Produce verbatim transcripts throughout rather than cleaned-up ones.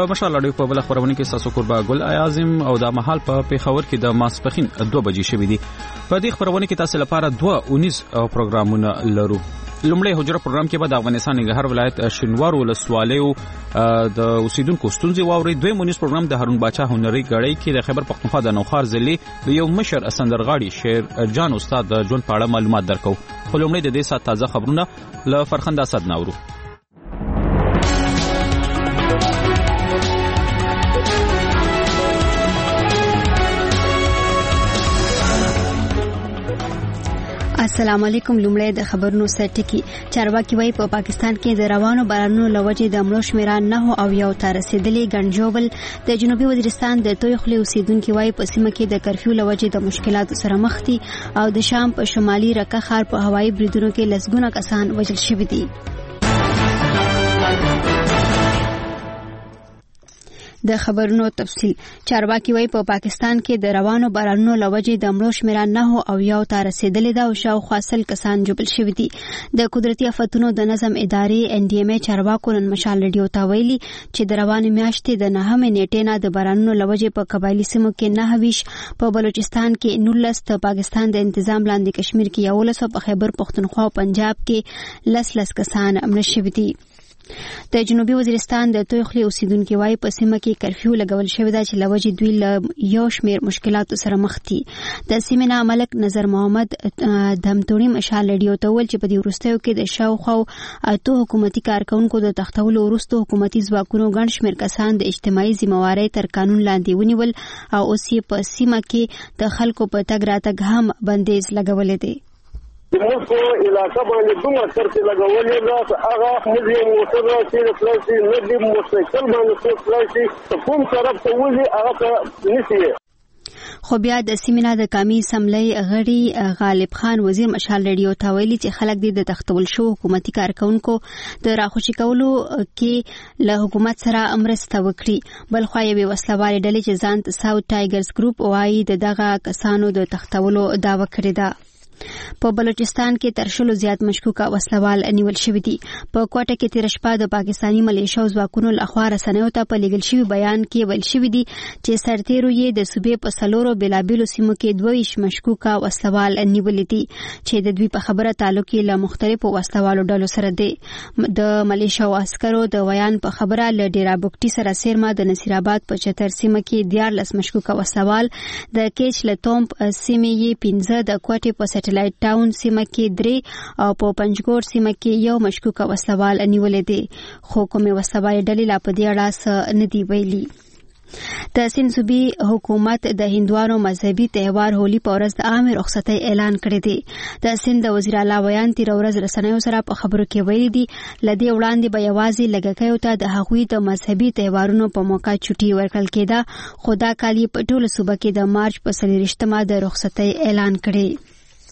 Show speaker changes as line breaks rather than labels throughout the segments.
د مشال اړیو په بل خبرونه کې تاسو قربا ګل اعظم او د محل په پیښور کې د ماسپخین دوه بجې شوې دي. په دې خبرونه کې تاسو لپاره دوه اونیز پروګرامونه لرو. لومړی حجره پروګرام کې به د افغانستان ننګرهار ولایت شینوار ولسوالیو د اوسیدونکو ستونزې واوري. دویم اونیز پروګرام د هارون باچا هنري غړی کې د خیبر پختونخوا د نوخار ضلع د یو مشر سندرغاړي شیر جان استاد د ژوند په اړه معلومات درکو. خو لومړی د دې سات تازه خبرونه له فرخنده اسد ناورو.
السلام علیکم. لومړی د خبرونو سرټکی. چارواکي وايي په پاکستان کې د روانو بارانونو لوجې د مړو شمېر نه او یو ته رسیدلې. ګنجوبل د جنوبي وزیرستان د توی خلی اوسیدونکو وايي په سیمه کې د کرفیو لوجې د مشکلاتو سره مخ دي او د شام په شمالي رکه ښار په هوایي بریدونو کې لسګونه کسان وژل شوي دي. د خبرونو تفصیل. چارواکي وايي په پاکستان کې د روانو بارانونو لوجې د مړو شمېر نه او یو ته رسیدلې ده او شاوخوا سل کسان جوړل شوي دي. د قدرتي آفتونو د نظم ادارې ان ډي ام ای چارواکو نن مشال رادیو ته ویلي چې د روانې میاشتې د نهمې نیټې نه د بارانونو لوجې په قبایلي سیمو کې نه ویش، په بلوچستان کې نولس، د پاکستان د تنظیم لاندې کشمیر کې یولس او په خیبر پختونخوا او پنجاب کې لس لس کسان مړه شوي دي. د جنوبي وزیرستان د توی خلی اوسیدونکو وايي په سیمه کې کرفیو لګول شوی دا چې لوجې دوی له یو شمېر مشکلاتو سره مخ دي. د سیمې نه ملک نظر محمد دمتونی مشال رادیو ته ویل چې په دې وروستیو کې د شاوخوا اته حکومتي کارکونکو د تختولو وروسته حکومتي ځواکونو ګڼ شمېر کسان د اجتماعي ذمہوارۍ تر قانون لاندې ونیول او اوس یې په سیمه کې د خلکو په تګ راتګ هم بندیز لګولې دي.
د موږ علاقه باندې دومره سرته لګولې ده هغه موږ یو موټر راځي د فلاشي نه دی موټرسایکل باندې فلاشي کوم طرف ته ولي هغه نشي.
خو بیا د سیمینار د قومي اسمبلی غړي غالب خان وزیر مشال رادیو ته ویلي چې خلک د تختول شو حکومتي کارکونکو د راخوشي کولو کې له حکومت سره مرسته وکړي. بل خو یې وسلوال ډلې چې ځان ساوث ټایګرز ګروپ وایي د دغه کسانو د تختولو دعوه کړې ده. په بلوچستان کې تر شلو زیات مشکوکه وسلوال نیول شوي دي. په کوټه کې تیر شپه د پاکستاني ملیشو ځواکونو لخوا رسنیو ته په لګل شوي بیان کې ویل شوي دي چې سرتیرو یې د صوبې په څلورو بېلابېلو سیمو کې دوه ویشت مشکوکه وسلوال نیولي دي چې د دوی په خبره تعلق یې له مختلفو وسلوالو ډلو سره دی. د ملیشو عسکرو د ویان په خبره له ډیرا بوکټي سره سیرما د نصیر آباد په چتر سیمه کې دیارلس مشکوکه وسلوال، د کیچ لتوم سیمه یې پنځه، د کوټې په سټلایټ ټاون سیمه کې درې او په پنجګور سیمه کې یو مشکوکه وسلوال نیولې دي. خو کومې وسلوالې ډلې لا په دې اړه څه نه دي ویلي. د سند صوبي حکومت د هندوانو مذهبي تهوار هولي په ورځ د عامه رخصتۍ اعلان کړی دی. د سند وزیر اعلی ویان تیر ورځ رسنیو سره په خبرو کې ویلي دي لدې وړاندې به یوازې لګکیو ته د هغوی د مذهبي تهوارونو په موقع چټي ورکړل کېده، خو دا کال یې په ټوله صوبه کې د مارچ په څلېرویشتمه د رخصتۍ اعلان کړی.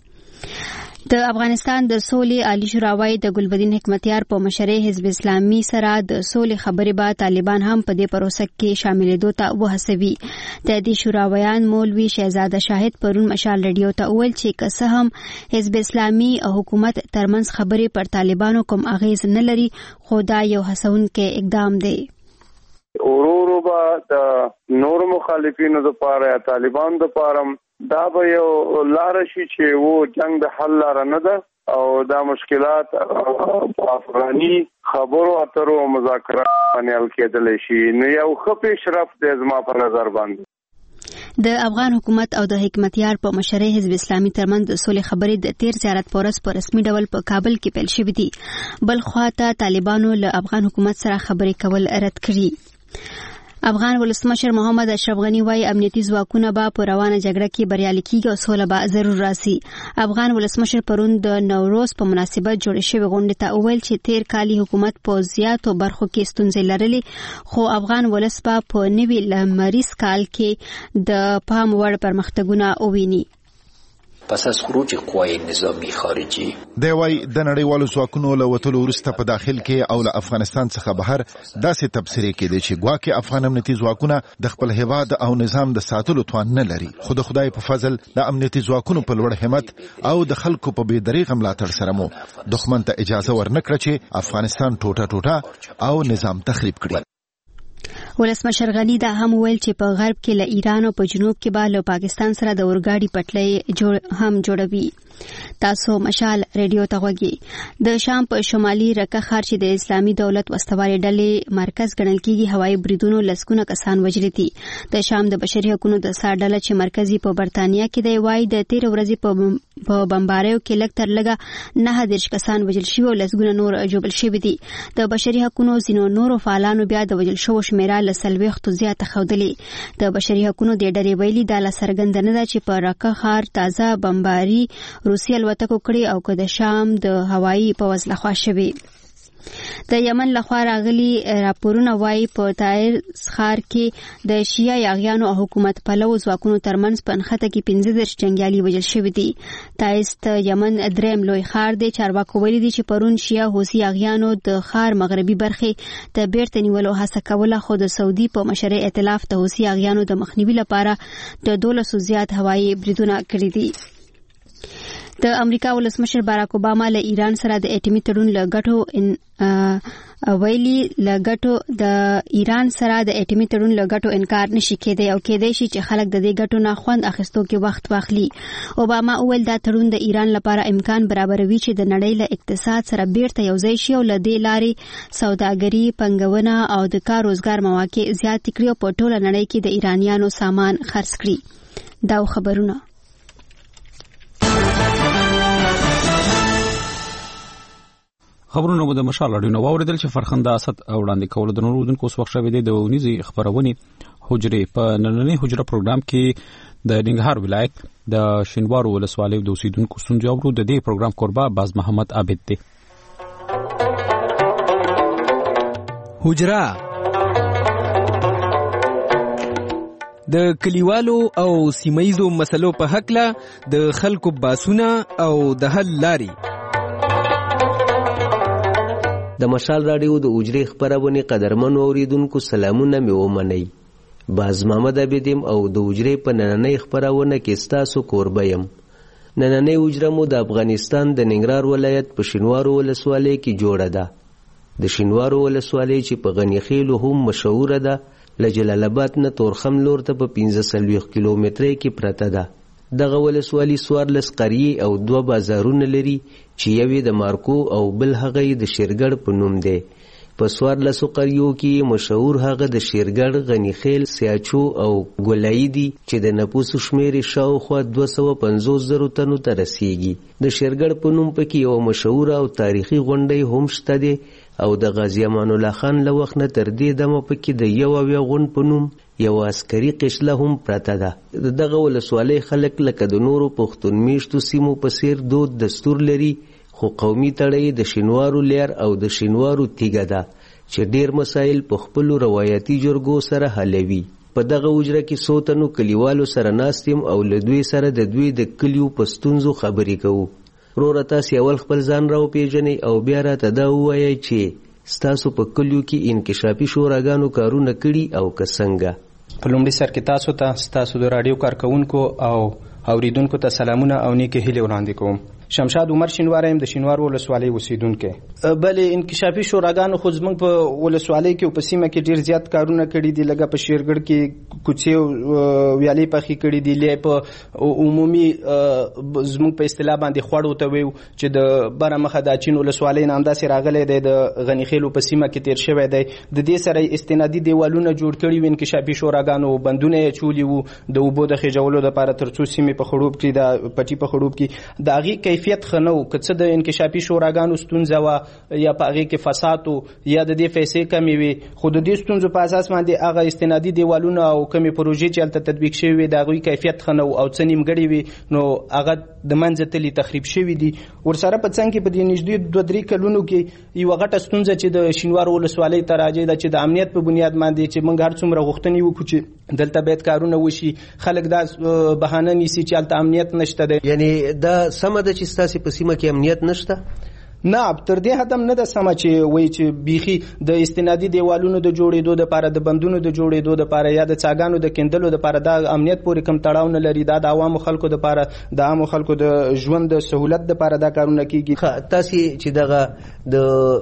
د افغانستان د سولې عالی شورا وايي د ګلبدین حکمتیار په مشرۍ حزب اسلامي سره د سولې خبرې به طالبان هم په دې پروسه کې شاملېدو ته وهڅوي. د دې شورا ویان مولوي شهزاده شاهد پرون مشال رادیو ته ویل چې که څه هم حزب اسلامي او حکومت ترمنځ خبرې پر طالبانو کوم اغیز نه لري، خو دا یو هڅونکی اقدام دی.
ورورو به د نور مخالفینو لپاره یا طالبان لپاره دا به یو لار شي چې وو جنگ د حل لار نه ده او دا مشکلات په افغاني خبرو اترو او مذاکرات باندې حل کېدلی شي. نو یو ښه پیشرفت دی زما په نظر باندې.
د افغان حکومت او د حکمتیار په مشرۍ حزب اسلامي ترمنځ د سولې خبرې د تیر زیارت پورس په رسمي ډول په کابل کې پیل شوې دي. بل خواته طالبانو له افغان حکومت سره خبرې کول رد کړي. افغان ولسمشر محمد اشرف غنی وايي امنیتي ځواکونه به په روانه جګړه کې بریالي کیږي او سوله به ضرور راسي. افغان ولسمشر پرون د نوروز په مناسبت جوړ شوی غونډه ته وویل چې تیر کالي حکومت په زیاتو برخو کې ستونزې لرلې، خو افغان ولس به په نوي لمریز کال کې د پام وړ پرمختګونه وویني.
پس از خروج قوای نظامی خارجي
دی وای د نړیوالو ځواکونو له وتلو وروسته په داخل کې او له افغانستان څخه بهر داسې تبصرې کېدې چې ګواکې افغان امنیتي ځواکونه د خپل هیواد او نظام د ساتلو توان نه لري، خو د خدای په فضل د امنیتي ځواکونو په لوړ همت او د خلکو په بې دریغه ملاتړ سره مو دښمن ته اجازه ورنکړه چې افغانستان ټوټه ټوټه او نظام تخریب کړي.
ولسمشر غنی دا هم ویل چې په غرب کې له ایران او په جنوب کې به له پاکستان سره د اورګاډي پټلۍ جوړ هم جوړوي. تاسو مشال ریډیو ته غوږی. د شام په شمالي رکه ښار چې د اسلامي دولت وسوالې ډلې مرکز ګڼل کیږي هوایي بریدونو لسګونه کسان وژلي دي. د شام د بشري حقوقو د سا ډله چې مرکزي په برتانیا کې دی وایي د تیر ورځې په په بمباریو کې لږ تر لږه نه دېرش کسان وژل شوي او لسګونه نور ژوبل شوي دي. د بشري حقوقو ځینو نورو فعالانو بیا د وژل شوو شمیره له څلوېښتو زیاته ښودلې. د بشري حقوقو د ډلې ویلي دا لا څرګنده نه ده چې په رکه ښار تازه بمباري روسي الوتکو کړي او که د شام د هوایي پوځ لخوا شوي. د یمن لخوا راغلي راپورونه وایي په تایر ښار کې د شیعه یاغیانو او حکومت پلو ځواکونو ترمنځ په نښته کې پنځه دېرش جنګیالي وژل شوي دي. تایز د یمن درېیم لوی ښار دی. چارواکو ویلي دي چې پرون شیعه حوثي یاغیانو د ښار مغربي برخې ته بیرته نیولو هڅه کوله خو د سعودي په مشرۍ ائتلاف د حوثي یاغیانو د مخنیوي لپاره د دولسو زیات هوایي بریدونه کړي دي. د امریکا ولسمشر باراک اوباما له ایران سره د اټومي تړون له ګټو ویلي له ګټو د ایران سره د اټومي تړون له ګټو انکار نشي کېدی او کېدی شي چې خلک د دې ګټو نه خوند اخیستو کې وخت واخلي. اوباما وویل دا تړون د ایران لپاره امکان برابروي چې د نړۍ له اقتصاد سره بیرته یوځای شي او له دې لارې سوداګري پنګونه او د کار روزګار مواقع زیات کړي او په ټوله نړۍ کې د ایرانیانو سامان خرڅ کړي. دا خبرونه
خبرونه مو د مشال اړینو واوریدل چې فرخنده اسد وړاندې کول د نورودونکو وخت شوی دی. د ونیزي خبرونه حجره په نننۍ حجره پروګرام کې د ننګرهار ولایت د شینوارو ولسوالۍ د اوسیدونکو ستونزې اورو. د دې پروګرام قربا باز محمد عابد دی.
حجره د کلیوالو او سیمایزو مسلو په حق له د خلکو باسونه او د حل لاري.
د مشال رادیو د اوجرې خبرونه قدرمن اوریدونکو سلامونه مې ومنئ. باز محمد عابدیم او د اوجرې په نننۍ خبرونه کې ستاسو کوربه یم. نننۍ اوجره مو د افغانستان د ننګرهار ولایت په شینوارو ولسوالۍ کې جوړه ده. د شینوارو ولسوالۍ چې په غنی خیلو هم مشهوره ده له جلال آباد نه تورخم لور ته په پنځه څلوېښت کیلومترۍ کې پرته ده. دغه ولسوالي څوارلس قریې او دوه بازارونه لري چې یوې د مارکو او بل هغه د شیرګړ په نوم دی. په څوارلسو قریو کې مشهور هغه د شیرګړ، غنیخیل، سیاچو او ګولایي دي چې د نفوسو شمیر شاوخوا دوه سوه پنځوس زرو تنو ته رسیږي. د شیرګړ په نوم پکې یو مشهور او تاریخي غونډۍ هم شته دی او د غازی امان الله خان له وخت نه تر دې دمه پکې د یو اویا غونډ په نوم یو عسکري قشله هم پرته ده. دغه ولسوالۍ خلک لکه د نورو پښتون میشتو سیمو په څیر دود دستور لري خو قومي تړۍ د شینوارو لیر او د شینوارو تیګه ده چې ډیر مسایل په خپلو روایتي جرګو سره حلوي. په دغه اوجره کې څو تنو کلیوالو سره ناست یم او له دوی سره د دوی د کلیو په ستونزو خبرې کوو. وروره تاسې اول خپل ځان راوپېژنئ او بیا راته دا ووایئ چې ستاسو په کلیو کې انکشافي شوراګانو کارونه کړي او که څنګه.
په لومړي سر کې تاسو ته ستاسو د راډیو کارکونکو او اوریدونکو ته سلامونه او نیکې هیلې وړاندې کوم. شمشاد عمر شینواری یم د شینوارو ولسوالۍ اوسیدونکی. بلې انکشافي شوراګانو خو زموږ په ولسوالۍ کې او په سیمه کې ډېر زیات کارونه کړي دي. لکه په شیرګړ کې کوڅې او ویالې پخې کړي دي. لې په عمومي زموږ په اصطلاح باندې خوړو ته ویو چې د بره مخه د اچین ولسوالۍ نه همداسې راغلی دی د غنیخیلو په سیمه کې تیر شوی دی. د دې سره استنادي دیوالونه جوړ کړي وو انکشافي شوراګانو، بندونه یې اچولي وو د اوبو د خېجولو دپاره تر څو سیمې په خړوب کې د پټي په خړوب کې د هغې کیفیت ښه نه و. که څه د انکشافي شوراګانو ستونزه وه یا په هغې کې فساد و یا د دې پیسې کمې وې، خو د دې ستونزو په اساس باندې هغه استنادي دیوالونه او کمې پروژې چې هلته تطبیق شوي وې د هغوی کیفیت ښه نه و او څه نیمګړې وې نو هغه د منځه تلي تخریب شوي دي. ورسره په څنګ کې په دې نږدې دوه درې کلونو کې یوه غټه ستونزه چې د شینوارو ولسوالۍ ته راجع ده چې د امنیت په بنیاد باندې چې موږ هر څومره غوښتنې وکړو چې دلته باید کارونه وشي، خلک دا بهانه نیسي چې هلته امنیت نشته دی.
یعنې دا سمه ده چې ستاسې په سیمه کې امنیت نشته؟
نه، تر دې حد هم نه ده سمه چې وایي چې بیخي د استنادي دیوالونو د جوړېدو دپاره، د بندونو د جوړېدو دپاره یا د څاګانو د کیندلو دپاره دا امنیت پورې کوم تړاو نه لري. دا د عوامو خلکو دپاره، د عامو خلکو د ژوند د سهولت دپاره دا کارونه کېږي.
تاسې چې دغه د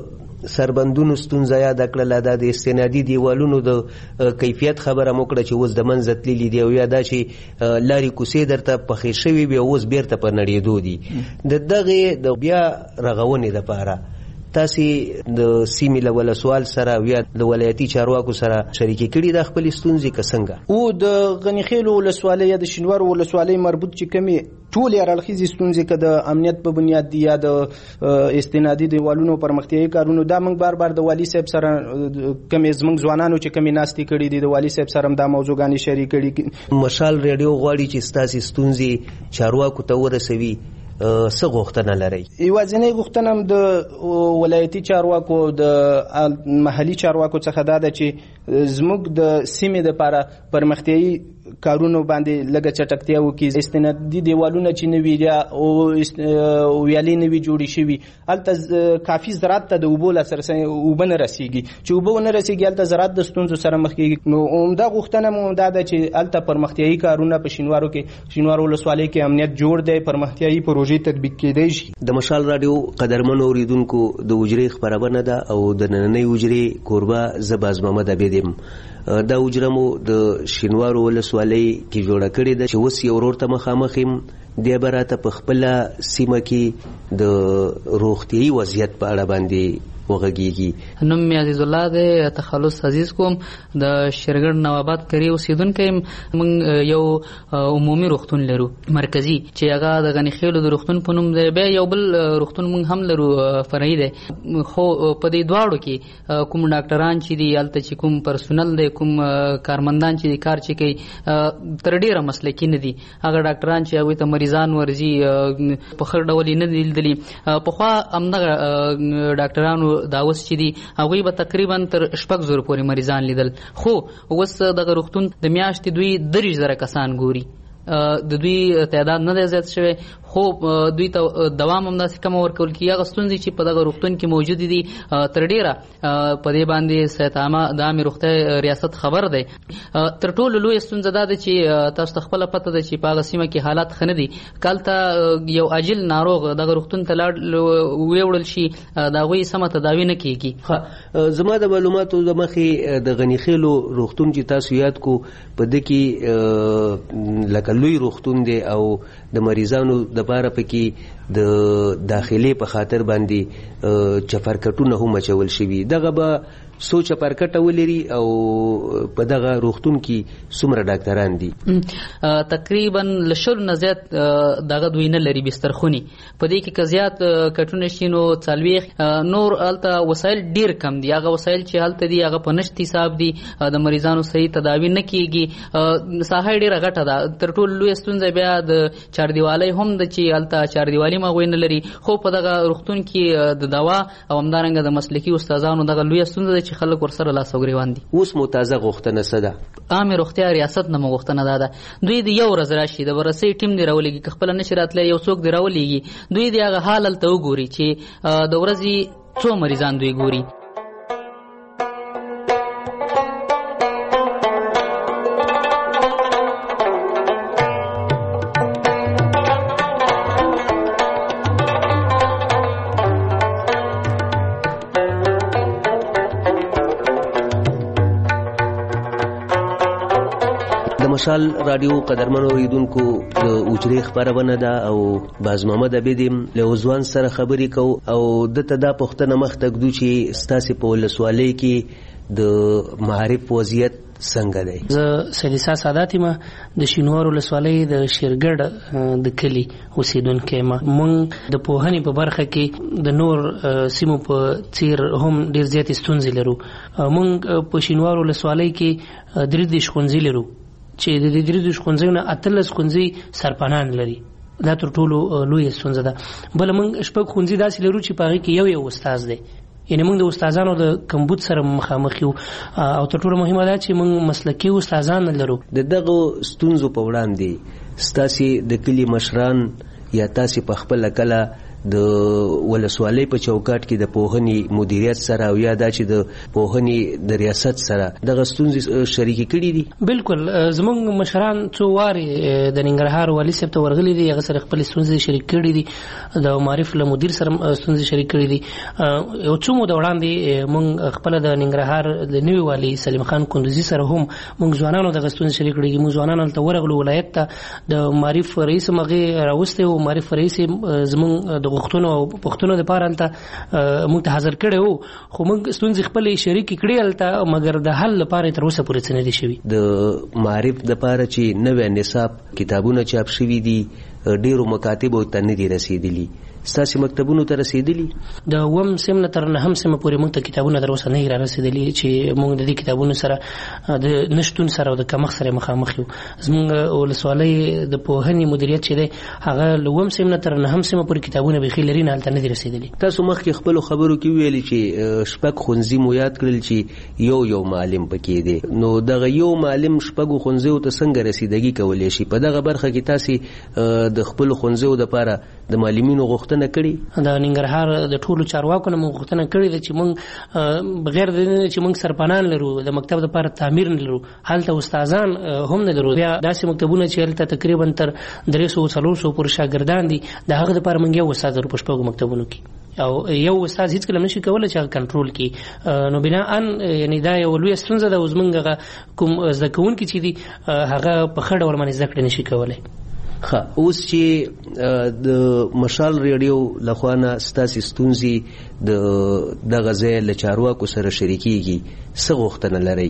سربندونو ستونزه یاد کړله، د استنادي دیوالونو د کیفیت خبره مو کړه چې اوس د منځ تللي دي، او یا دا چې لارې کوڅې درته پخې شوي وي اوس بیرته په نړېدو دي. د دغې د بیا رغونې دپاره تاسې د سیمې له ولسوال سره یا د ولایتي چارواکو سره شریکې کړي دا خپلې ستونزې که څنګه؟
او د غنیخیلو ولسوالۍ یا د شینوارو ولسوالۍ مربوط چې کومې ټولې اړخیزې ستونزې که د امنیت په بنیاد دي یا د استنادي دیوالونو پرمختیایي کارونو، دا موږ بار بار د والي صاحب سره کومې زموږ ځوانانو چې کومې ناستې کړي دي د والي صاحب سره هم دا موضوعګانې شریک کړي.
مشال ریډیو غواړي چې ستاسې ستونزې چارواکو ته ورسوي، څه غوښتنه لرئ؟
یوازینۍ غوښتنه هم د ولایتي چارواکو د محلي چارواکو څخه دا ده چې زموږ د سیمې دپاره پرمختیایي کارونو باندې لږه چټکتیا وکړي. استنادي دیوالونه چې نوي یا ویالې نوي جوړې شوي، هلته کافي زراعت ته د اوبو لاسرسی اوبه نه رسېږي، چې اوبه ونه رسېږي هلته زراعت د ستونزو سره مخ کېږي. نو عمده غوښتنه مو دا ده چې هلته پرمختیایي کارونه په شینوارو کې شینوارو ولسوالۍ کې امنیت جوړ دی، پرمختیایي پروژې تطبیق کېدی شي.
د مشال راډیو قدرمنو اوریدونکو د حجرې خپرونه ده او د نننۍ حجرې کوربه زه باز محمد عبید یم. دا حجره مو د شینوارو ولسوالۍ کې جوړه کړې ده چې اوس یو ورور ته مخامخ یم، دی به راته په خپله سیمه کې د روغتیایي وضعیت په اړه باندې وغږیږي.
نوم مې عزیز الله دی، تخلص عزیز کوم، د شیرګړ نواباد کری اوسیدونکی یم. موږ یو عمومي روغتون لرو مرکزي چې هغه د غنیخیلو د روغتون په نوم دی. بیا یو بل روغتون موږ هم لرو فرعي دی، خو په دې دواړو کې کوم ډاکټران چې دي هلته چې کوم پرسونل دی، کوم کارمندان چې دي کار چې کوي تر ډېره مسلکي نه دي. هغه ډاکټران چې هغوی ته مریضان ورځي په ښه ډول یې نه دي لیدلي. پخوا همدغه ډاکټرانو دا اوس چې دي هغوی به تقریبا تر شپږ زره پورې مریضان لیدل، خو اوس دغه روغتون د میاشتې دوی دېرش زره کسان ګوري. د دوی تعداد نه دی زیات شوی، خو دوی ته دوام هم داسې کمه ورکول کېږي. هغه ستونزې چې په دغه روغتون کې موجودې دي تر ډېره په دې باندې صحت عامه د عامې روغتیا ریاست خبر دی. تر ټولو لویه ستونزه دا ده چې تاسو ته خپله پته ده چې په هغه سیمه کې حالات ښه نه دي. که هلته یو عاجل ناروغ دغه روغتون ته لاړ ویوړل شي د هغوی سمه تداوي نه کېږي.
زما د معلوماتو د مخې د غنیخیلو روغتون چې تاسو یاد کو په ده کې لکه لوی روغتون دی او د مریضانو دپاره پکې د داخلي په خاطر باندې چپرکټونه هم اچول شوي. دغه به څو چپرکټه ولري او په دغه روغتون کې څومره ډاکټران دي؟
تقریبا له شلو نه زیات دغه دوی نه لري بسترخونې. په دې کې که زیات کټونه شي نو څلوېښت. نور هلته وسایل ډېر کم دي. هغه وسایل چې هلته دي هغه په نشت حساب دي، د مریضانو صحیح تداوي نه کېږي. ساحه ډېره غټه ده. تر ټولو لویه ستونزه بیا د چاردیوالۍ هم ده چې هلته چاردیوالي هم هغوی نه لري. خو په دغه روغتون کې د دوا او همدارنګه د مسلکي استادانو دغه لویه ستونزه ده چې خلک ورسره لاس او ګریوان دي.
اوس مو تازه غوښتنه څه ده؟
عامې روغتیا ریاست نه مو غوښتنه دا ده دوی د یو ورځ راشي، د بررسۍ ټیم دې راولېږي، که خپله نشي راتلی یو څوک دې راولېږي، دوی د هغه حال هلته وګوري چې د ورځې څو مریضان دوی ګوري.
مشال راډیو قدرمنو اوریدونکو د اوجرې خپرونه ده او باز محمد عبید له ځوان سره خبرې کوو او دته دا پوښتنه مخ ته ږدو چې ستاسې په ولسوالۍ کې د معارف وضعیت څنګه دی؟
زه سلیسا سادات یم، د شینوار ولسوالۍ د شیرګړ د کلي اوسیدونکی یم. موږ د پوهنې په برخه کې د نور سیمو په څیر هم ډېر زیاتې ستونزې لرو. موږ په شینوار ولسوالۍ کې درې دېرش ښوونځي لرو چې د دې درې دېرش ښوونځیو نه اتلس ښوونځي سرپنان لري. دا تر ټولو لویه ستونزه ده. بله موږ شپږ ښوونځي داسې لرو چې په هغې کې یو یو استاذ دی، یعنې موږ د استادانو د کمبود سره مخامخ یو، او تر ټولو مهمه دا چې موږ مسلکي استادان نه لرو.
د دغو ستونزو په وړاندې ستاسې د کلي مشران یا تاسې په خپله کله د ولسوالۍ په چوکاټ کې د پوهنې مدیریت سره او یا دا چې د پوهنې د ریاست سره دغه ستونزې شریکې کړي دي؟
بالکل زمونږ مشران څو وارې د ننګرهار والي صاحب ته ورغلي دي، هغه سره خپل ستونزې شریک کړي دي، د معرف له مدیر سره ستونزې شریک کړي دي. یو څو مو د وړاندې مونږ خپل د ننګرهار د نوي والي سلیم خان کندوزي سره هم مونږ ځوانانو دغه ستونزې شریک کړي دي. مونږ ځوانانو ته ورغلو ولایت ته د معرف رئیس مغه راوسته او معرف رئیس زمونږ د غوښتنو او پښتنو لپاره انت موږ ته حاضر کړو، خو موږ ستونزې خپل شریک کړي الته، مګر د حل لپاره تر اوسه پورې څه نه دي شوي.
د معرف لپاره چې نوې نصاب کتابونه چاپ شوي دي ډیرو مکاتبو ته نه دي رسیدلي، ستاسو مکتبونو ته رسیدلي؟
د وم سیم نه تر نهم سیم پورې موږ ته کتابونه در اوسه نه را رسیدلي چې موږ د دې کتابونو سره د نشټون سره او د کمښت سره مخامخ یو. زموږ ولسوالۍ د پوهنې مدیریت چې دی هغه له وم سیم نه تر نهم سیم پورې کتابونه بخیل لري نه هلته نه دي رسیدلي.
تاسو مخکې خپل خبرو کې ویلي چې شپږ ښوونځي مو یاد کړل چې یو یو معلم پکې دی، نو دغه یو معلم شپږو ښوونځیو ته څنګه رسیدګي کولی شي؟ په دغه برخه کې تاسو د خپل ښوونځیو لپاره د معلمینو غوښتنه کړي؟
د ننګرهار د ټولو چارواکو نه موږ غوښتنه کړې ده چې موږ بغیر د دې چې موږ سرپنان لرو، د مکتب لپاره تعمیر نه لرو، هلته استادان هم نه لرو، بیا داسې مکتبونه چې هلته تقریبا تر درې سوه څلور سوه پورې شاګردان دي، د هغه لپاره موږ یو استاد لرو په شپږو مکتبونو کې، او یو استاد هیڅکله نشي کولی چې هغه کنټرول کړي. نو بناءً یعنی دا یو لویه ستونزه ده. اوس موږ کوم زده کوونکي چې دي هغه په ښه ډول باندې زده کړې نشي کولی.
ښه، اوس چې د مشال ریډیو لخوا نه ستاسې ستونزې د دغه ځای له چارواکو سره شریکېږي، څه غوښتنه لرئ؟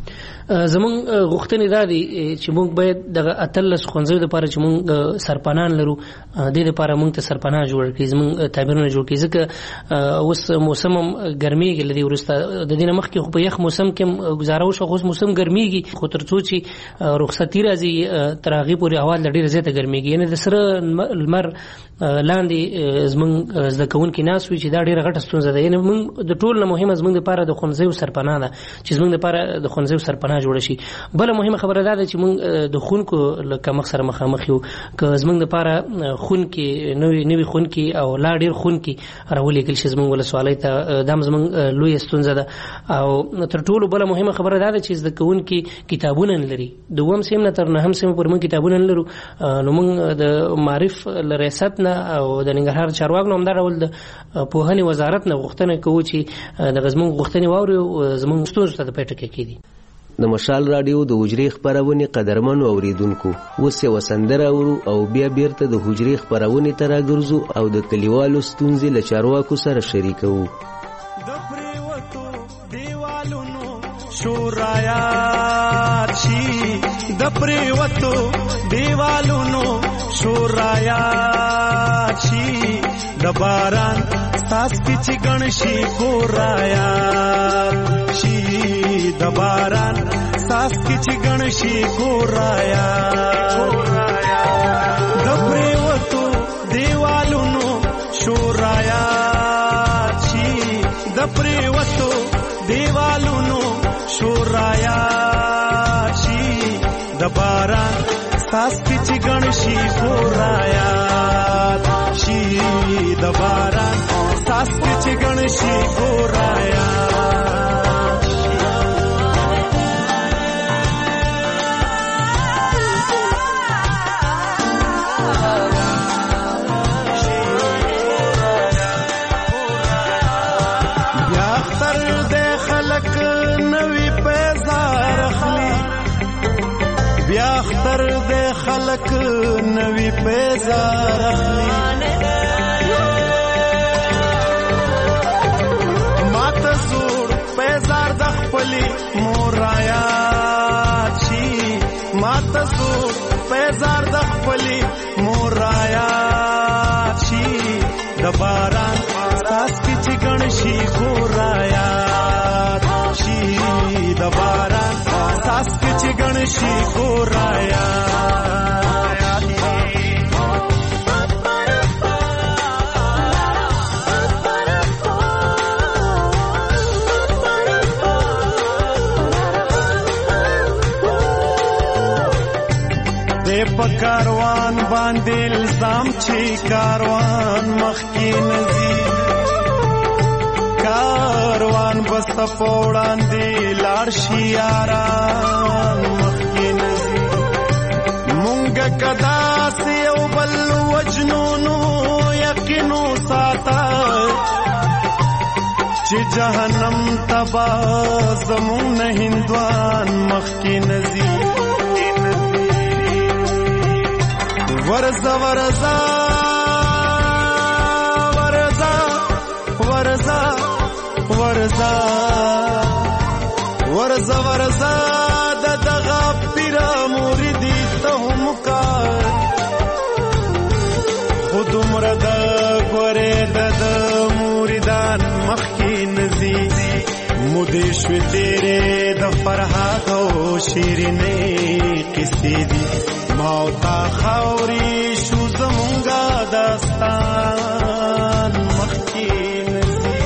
زمونږ غوښتنې دا دي چې موږ باید دغه اتلس ښوونځیو لپاره چې موږ سرپنان لرو دې لپاره موږ ته سرپناه جوړ کړي، زموږ تعمیرونه جوړ کړي، ځکه اوس موسم هم ګرمېږي له دې وروسته. د دې نه مخکې خو په یخ موسم کې هم ګزاره وشوه، خو اوس موسم ګرمېږي، خو تر څو چې رخصتي راځي تر هغې پورې هوا له ډېره زیاته ګرمېږي، یعنې د سره لمر لاندې زموږ زده کوونکي ناست وي چې دا ډېره غټه ستونزه ده. یعنې موږ د ټول نه مهمه زموږ لپاره د ښوونځیو سرپناه ده چې زموږ لپاره د ښوونځیو سرپناه جوړ شي. بل مهمه خبره ده چې موږ د خونکو له کمښت سره مخامخ یو، که زموږ لپاره خونکي نوې نوې خونکي او لا ډېر خونکي راولېږل شي زموږ ولسوالۍ ته، دا زموږ لویه ستونزه ده. او تر ټولو بله مهمه خبره ده چې زده کوونکي کتابونه نه لري. د اووم صنف نه تر نهم صنف پورې موږ کتابونه نه لرو. نو موږ د معرف له ریاست نه او د ننګرهار چارواکو نه همدا ډول د پوهنې وزارت نه غوښتنه کوو چې دغه زموږ غوښتنې واوري او زموږ ستونزو ته د پای ټکی کېږي.
د مشال راډیو د حجرې خپرونې قدرمنو اوریدونکو، اوس یوه سندره اورو او بیا بیرته د حجرې خپرونې ته راګرځو او د کلیوالو ستونزې له چارواکو سره شریکوو.
د پریوتو دیوالونو شورایات شي، د پریوتو دیوالونو شورایات شي، د باران څاڅکي چې ګڼ شي ګورایات شي، د باران څاڅکي چې ګڼ شي ګورایات، د پریوتو دیوالونو شورایات شي، د پریوتو دیوالونو شورایات شي، د باران څاڅکي چې ګڼ شي ګورایات شي، د باران څاڅکي چې ګڼ شي ګورایات. بیا اختر دې خلک نوی پیزار اخلي، بیا اختر دې خلک نوی پیزار اخلي، ماته زوړ پیزار د خپلې مورایات شي، ماته زوړ پیزار د خپلې مورایات شي، د باران څاڅکي چې ګڼ شي ګورایات شي، د باران څاڅکي چې ګڼ شي ګورایات. دې په کاروان باندې الزام چې کاروان مخکې نزي کاروان بس په وړاندې لاړ شي یاران مخکې نزي مونږ کدا سه یو بل وجنونو یقینو ساته چې جهنم تبا زمون هندوان مخکې نزي ورزا ورزا ورزا ورزا ورزا ورزا ورزا د دغه پیر مریدی ته هم کار خود مرد ګوره د مریدان مخکې نزي مودې شوې تیرې د فرحات او شیرینې قصې دي موتا خاوري شو زمونږه داستان مخکې نزي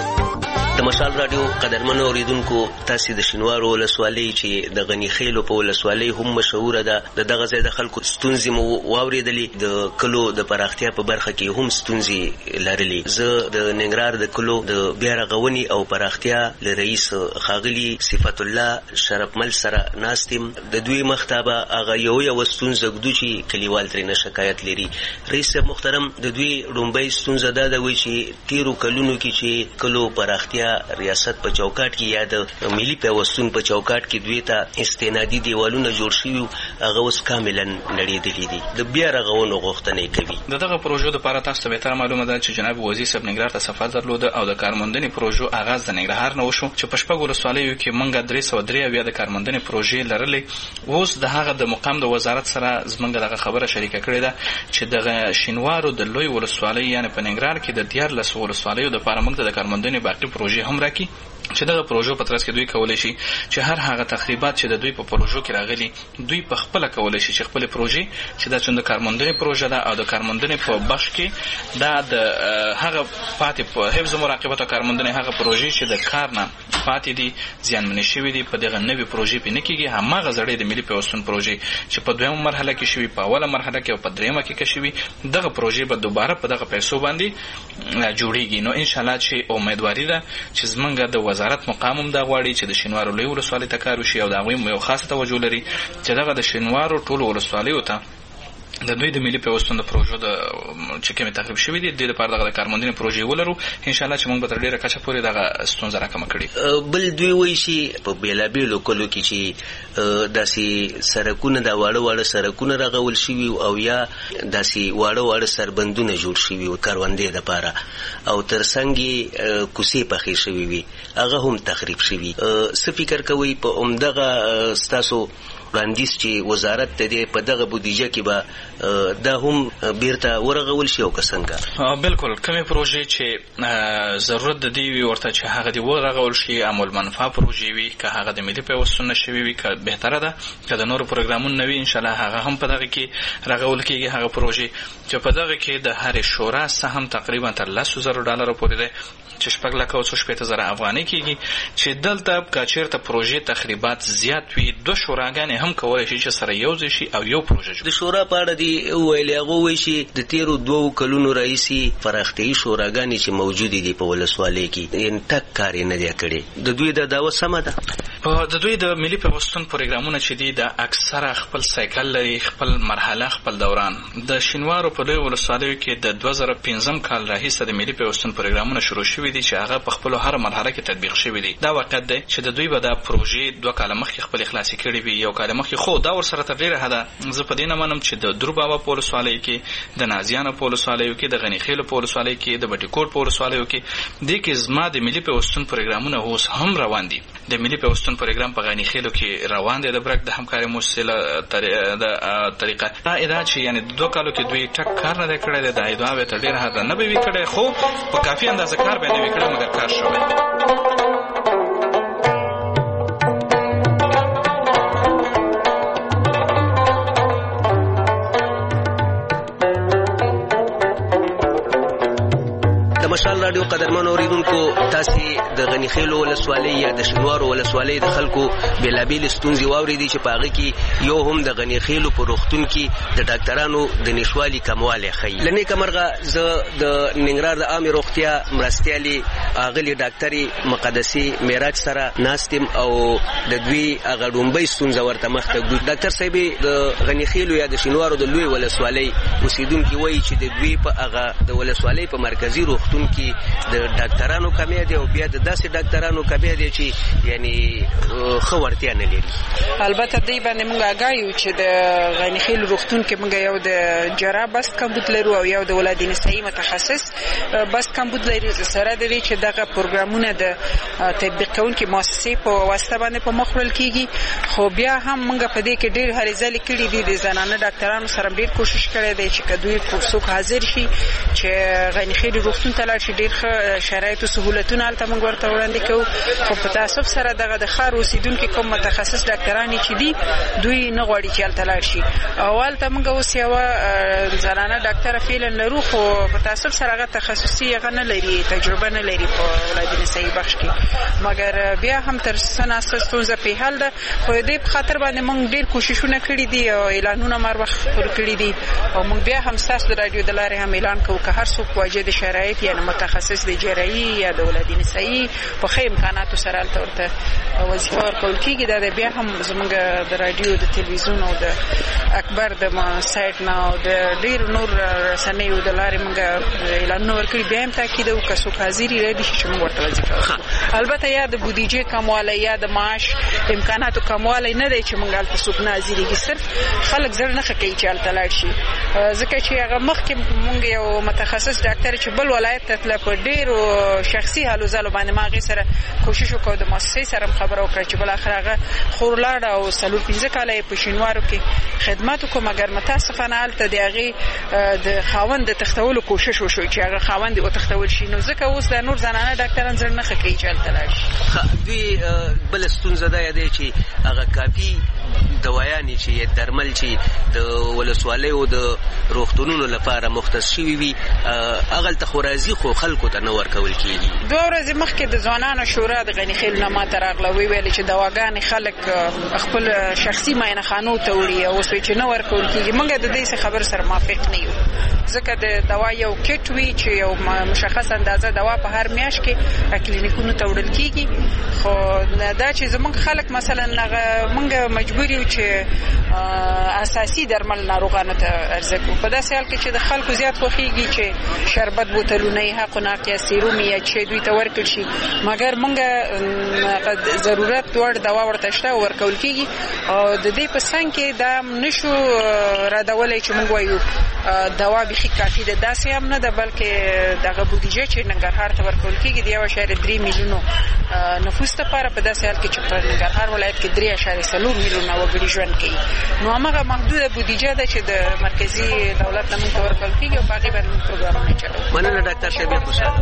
د مشال رادیو قدرمنو اوریدونکو تاسو د شینوارو ولسوالۍ چې د غنی خیلو په ولسوالۍ هم مشهوره ده د دغه ځای د خلکو ستونزې مو واورېدلې د کلو د پراختیا په برخه کې هم ستونزې لرلې زه د ننګرهار د کلو د بیا رغونې او پراختیا له رئیس ښاغلي صفت الله شرفمل سره ناستم د دوی مختابه هغه یو یو ستونزه ګدو چې کلیوال ترې شکایت لري رئیس محترم د دوی لومبۍ ستونزه دا ده وی چې تیرو کلونو کې چې کلو پراختیا ریاست په چوکاټ کې یا د ملي پیوستون په چوکاټ کې دوی ته استنادي دیوالونه جوړ شوي هغه اوس کاملا نړېدلي دي د بیا رغونو غوښتنې کوي
د دغه پروژو لپاره تاسو ته بهتره معلومه ده چې جناب وزیر صاحب ننګرهار ته سفر درلوده او د کارموندنې پروژو آغاز د ننګرهار نه وشو چې په شپږو ولسوالیو کې موږ درې سوه درې اویا د کارموندنې پروژې لرلې اوس د هغه د مقام د وزارت سره زموږ دغه خبره شریکه کړې ده چې دغه شینوارو د لوی ولسوالۍ یعنې په ننګرهار کې د دیارلسو ولسوالیو دپاره موږ ته د کارموندنې باقي پروژې هم راکړي چې دغه پروژو په ترڅ کې دوی کولی شي چې هر هغه تخریبات چې د دوی په پروژو کې راغلي دوی په خپله کولی شي چې خپلې پروژې چې دا څومره د کارموندنې پروژه ده او د کارموندنې په بخش کې دا د هغه پاتې په حفظ مراقبت او کارموندنې هغه پروژې چې د کار نه پاتې دي زیانمنې شوي دي په دغه نوې پروژې پې نه کېږي هماغه زړې د ملي پیوستون پروژې چې په دویمه مرحله کې شوي په اوله مرحله کې او په درېیمه کې که شوي دغه پروژې به دوباره په دغه پیسو باندې جوړېږي نو انشاءالله چې امیدواري ده چې زموږ د وزارت مقام هم دا غواړي چې د شینوارو لوی ولسوالۍ ته کار وشي او د هغوی یو خاصه توجه لري چې دغه د شینوارو ټولو ولسوالیو ته د دوی د ملي پیوستون د پروژو د چې کومې تخریب شوي دي د دې لپاره دغه د کارموندنې پروژې ولرو انشاءالله چې موږ به تر ډېره کچه پورې دغه ستونزه راکمه کړي
بل دوی وایي چې په بېلابېلو کلو کې چې داسې سړکونه دا واړه واړه سړکونه رغول شوي او یا داسې واړه واړه سربندونه جوړ شوي وو کروندې دپاره او تر څنګ یې کوڅې پخې شوي وي هغه هم تخریب شوي څه فکر کوئ په همدغه ستاسو وړاندیز چې وزارت ته دی په دغه بودیجه کې به دا هم بیرته ورغول شي او که څنګه
بلکل کومې پروژې چې ضرورت د دې وي ورته چې هغه دې ورغول شي عملمنفعه پروژې وي که هغه د ملي پیوستون نه شوي وي که بهتره ده که د نورو پروګرامونو نه وي انشاءالله هغه هم په دغه کې رغول کېږي هغه پروژې چې په دغه کې د هرې شورا سهم تقریبا تر لسو زرو ډالرو پورې دی چې شپږ لکه او څو شپېته زره افغانۍ کېږي چې دلته که چېرته پروژې تخریبات زیات وي دوه شوراګانې هم کولی شي چې سره یوځای شي او یو پروژه جوړ
د شورا په اړه دي وویلې هغه وایي چې د تېرو دوو کلونو راهیسې پراختیایي شوراګانې چې موجودې دي په ولسوالۍ کې یعنې تګ کار یې نه دی کړی د دوی دا دعوه سمه ده
د دوی د ملي پیوستون پروګرامونه چې دي د اکثره خپل سایکل لري خپل مرحله خپل دوران د شینوارو په لوی ولسوالیو کې د دوه زره پنځم کال راهیسې د ملي پیوستون پروګرامونه شروع شوي دي چې هغه په خپلو هره مرحله کې تطبیق شوي دي دا واقعیت دی چې د دوی به دا پروژې دوه کاله مخکې خپلې خلاصې کړې وي یو کال مخکې خو دا ورسره تر ډېره حده زه په دې نه منم چې د دروبابا په ولسوالیو کې د نازیانو په ولسوالیو کې د غني خیلو په ولسوالیو کې د بټي کوټ په ولسوالیو کې دې کې زما د ملي پیوستون پروګرامونه اوس هم روان دي د ملي پیوستون پروګرام په غني خیلو کې روان دی د برک د همکارۍ موسسه د طریقه دا ادعا چې یعنې د دوه کالو کې دوی ټک کار نه دی کړی دی دا ادعا به تر ډېره حده نه به وي کړی خو په کافي اندازه کار به یې نه وي کړی مګر کار شوی
مشال رادیو قدرمن اوریدونکو، تاسو د غنی خیلو ولسوالۍ یا د شینوارو ولسوالۍ د خلکو بېلابېلې ستونزې واورېدې چې په هغه کې یو هم د غنی خیلو په روغتون کې د ډاکټرانو د نشوالي کموالی ښیي. له نیکه مرغه زه د ننګرهار د عامې روغتیا مرستیالې اغلې ډاکټرې مقدسې معراج سره ناست یم او د دوی هغه ډومبۍ ستونزه ورته مخ ته ږدو. ډاکټر صاحب د غنی خیلو یا د شینوارو د لوی ولسوالۍ اوسیدونکي وایي چې د دوی په هغه د ولسوالۍ په مرکزي روغتون کې د ډاکټرانو کمی دی او بیا د داسې ډاکټرانو کمی دی چې یعنی ښه وړتیا نه لري.
البته دوی باندې موږ آګاه یو چې د غنی خیلو روغتون کې موږ یو د جراح بست کمبود لرو او یو د ولادت نسایي متخصص بست کمبود لري. سره د دې چې دغه پروګرامونه د تطبیق کوونکې مؤسسې په واسطه باندې په مخ وړل کیږي، خو بیا هم موږ په دې کې ډېر هلې ځلې کړي دي. د زنانه ډاکټرانو سره ډېر کوشش کړی دی چې که دوی څوک حاضر شي چې غنی خیلو روغتون ته لاړ شي، ډېر ښه شرایط او سهولتونه هلته موږ ورته وړاندې کوو. خو په تاسف سره دغه د ښار اوسېدونکي کوم متخصص ډاکټران چې دي دوی نه غواړي چې هلته لاړ شي. او هلته موږ اوس یوه زنانه ډاکټره فعلا لرو، خو په تاسف سره هغه تخصصي هغه نه لري، تجربه نه لري په ولادت نسایي بخش کې. مګر بیا هم تر څه ناسته ستونزه پرې حل ده. خو د دې په خاطر باندې موږ ډېر کوششونه کړي دي او اعلانونه مر وخت خپور کړي دي او موږ بیا هم ستاسو د رادیو د لارې هم اعلان کوو که هر څوک واجد شرایط یا متخصص د جراحي یا د ولادت نسایي په ښه امکاناتو سره هلته ورته وظیفه ورکول کېږي. دا بیا هم زموږ د رادیو د تلویزیون او د اکبر د سایټ نه او د ډېرو نور رسنیو د لارې موږ اعلانونه ورکړي. بیا هم تاکید وکړو که څوک حاضر یې رادي شي چې موږ ورته وظیفه ورکړو. البته یا د بودیجې کموالی یا د معاش امکاناتو کموالی نه دی چې موږ هلته څوک نه حاضرېږي، صرف خلک زړه نه ښه کوي چې هلته لاړ شي. ځکه چې هغه مخکې موږ یو متخصص ډاکټر چې بل ولایت ته تله، په ډېرو شخصي هلو ځلو باندې ما هغې سره کوشش وکړو، د مؤسسې سره هم خبره وکړه چې بالاخره هغه خور لاړه او څلور پنځه کاله یې په شینوارو کې خدمت وکړو. مګر متاسفانه هلته د هغې د خاوند د تښتولو کوشش وشو چې هغه خاوند یې وتښتول شي. نو ځکه اوس د نور زنانه ډاکټران زړه نه ښه کوي چې هلته لاړ شي.
دوی بله ستونزه دا دی چې هغه کافي دوایانې چې درمل چې د ولسوالیو د روغتونونو لپاره مختص شوي وي هغلته خو راځي خو خلکو ته نه ورکول کېږي.
دوه ورځې مخکې د ځوانانو شورا د غني خیل نه ماته راغله، وی ویل چې دواګانې خلک خپل شخصي معاینه خانو ته وړي او اوس چې نه ورکول کېږي. موږ د دې خبر سره موافق نه یو، ځکه د دوا یو کټ وي چې یو مشخص اندازه دوا په هر میاشت کې کلینیکونو ته وړل کېږي. خو دا چې زموږ خلک مثلا موږ مجبور یو چې اساسي درمل ناروغانو ته عرضه کوو. په داسې حال کې چې د خلکو زیات خوښېږي چې شربت بوتلونه یې حق ناق یا سیروم یا چې دوی ته ورکړل شي، مګر موږ ضرورت وړ دوا ورته شته او ورکول کېږي. او د دې په څنګ کې دا نشو ردولی چې موږ وایو دوا بیخي کافي ده، داسې هم نه ده، بلکې دغه بودیجه چې ننګرهار ته ورکول کېږي د یو اعشاریه درې میلیونو نفوس لپاره، په داسې حال کې چې په ننګرهار ولایت کې درې اعشاریه څلور میلیونه وګړي ژوند کوي. نو هماغه محدوده بودیجه ده چې د مرکزي دولت نه موږ ته ورکول کېږي او په هغې باندې موږ پروګرامونه چلوو.
مننه ډاکټر صاحب، خوشحاله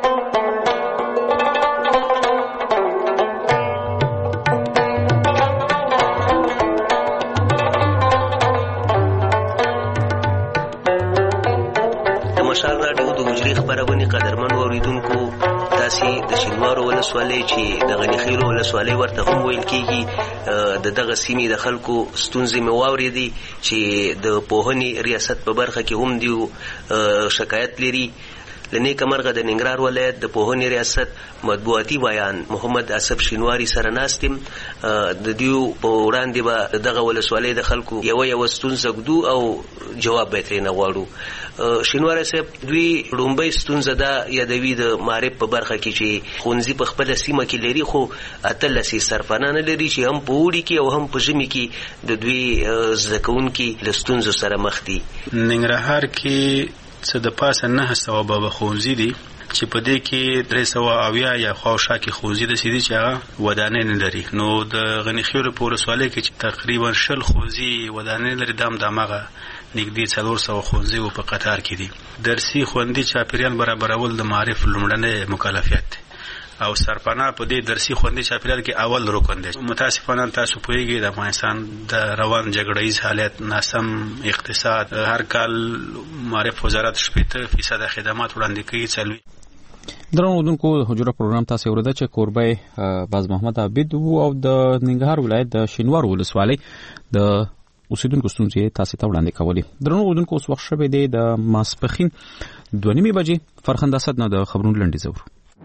مشال راډیو د حجرې خبرونه قدرمن اوریدونکو، تاسو د شینوارو ولسوالۍ چې د غنی خیلو ولسوالۍ ورته هم ویل کېږي د دغه سیمې د خلکو ستونزې مې واورېدې چې د پوهنې ریاست په برخه کې هم دیو شکایت لري. لنیکه مرغه د ننګرهار ولایت د پوهنې ریاست مطبوعاتي بیان محمد اسف شینواری سره ناستم. د دیو په وړاندې به دغه ولسوالۍ د خلکو یو یو ستونزه ږدو او جواب به ترې نه غواړو. شینواری صاحب، دوی لومبۍ ستونزه دا یادوي د معرف په برخه کې چې ښوونځي په خپله سیمه کې لري خو اتلس یې سرپناه نه لري چې هم په اوړي کې او هم په ژمي کې د دوی زده کوونکي له ستونزو سره مخ دي.
ننګرهار کې څه د پاسه نه سوه به ښوونځي دي چې په دې کې درې سوه اویا یا خواوشا کې ښوونځي داسې دي چې هغه ودانۍ نه لري. نو د غني خیلو په ولسوالۍ کې چې تقریبا شل ښوونځي ودانۍ لري، دا هم د هماغه نږدې څلور سوه ښوونځي په قطار کې دي. درسي خوندي چاپېریال برابرول د معارف لومړنی مکلفیت دی او سرپناه په دې درسي خوندي چاپېریال کې اول رکن دی. متاسفانه تاسو پوهیږئ د افغانستان د روان جګړهیز حالت، ناسم اقتصاد، هر کال معارف وزارت شپېته فیصده خدمات وړاندې کوي. څلوي
درنو ودونکو حجره پروګرام تاسو ورده چې کوربه باز محمد عبید او د ننګرهار ولایت د شینوار ولسوالۍ د اوسیدونکو ستونزې تاسو ته وړاندې کولې. درنو ودونکو اوس وخت شوه دی د ماسپخین دوه نیمې بجې. فرخنده صد نه د خبرونو لنډیز زور.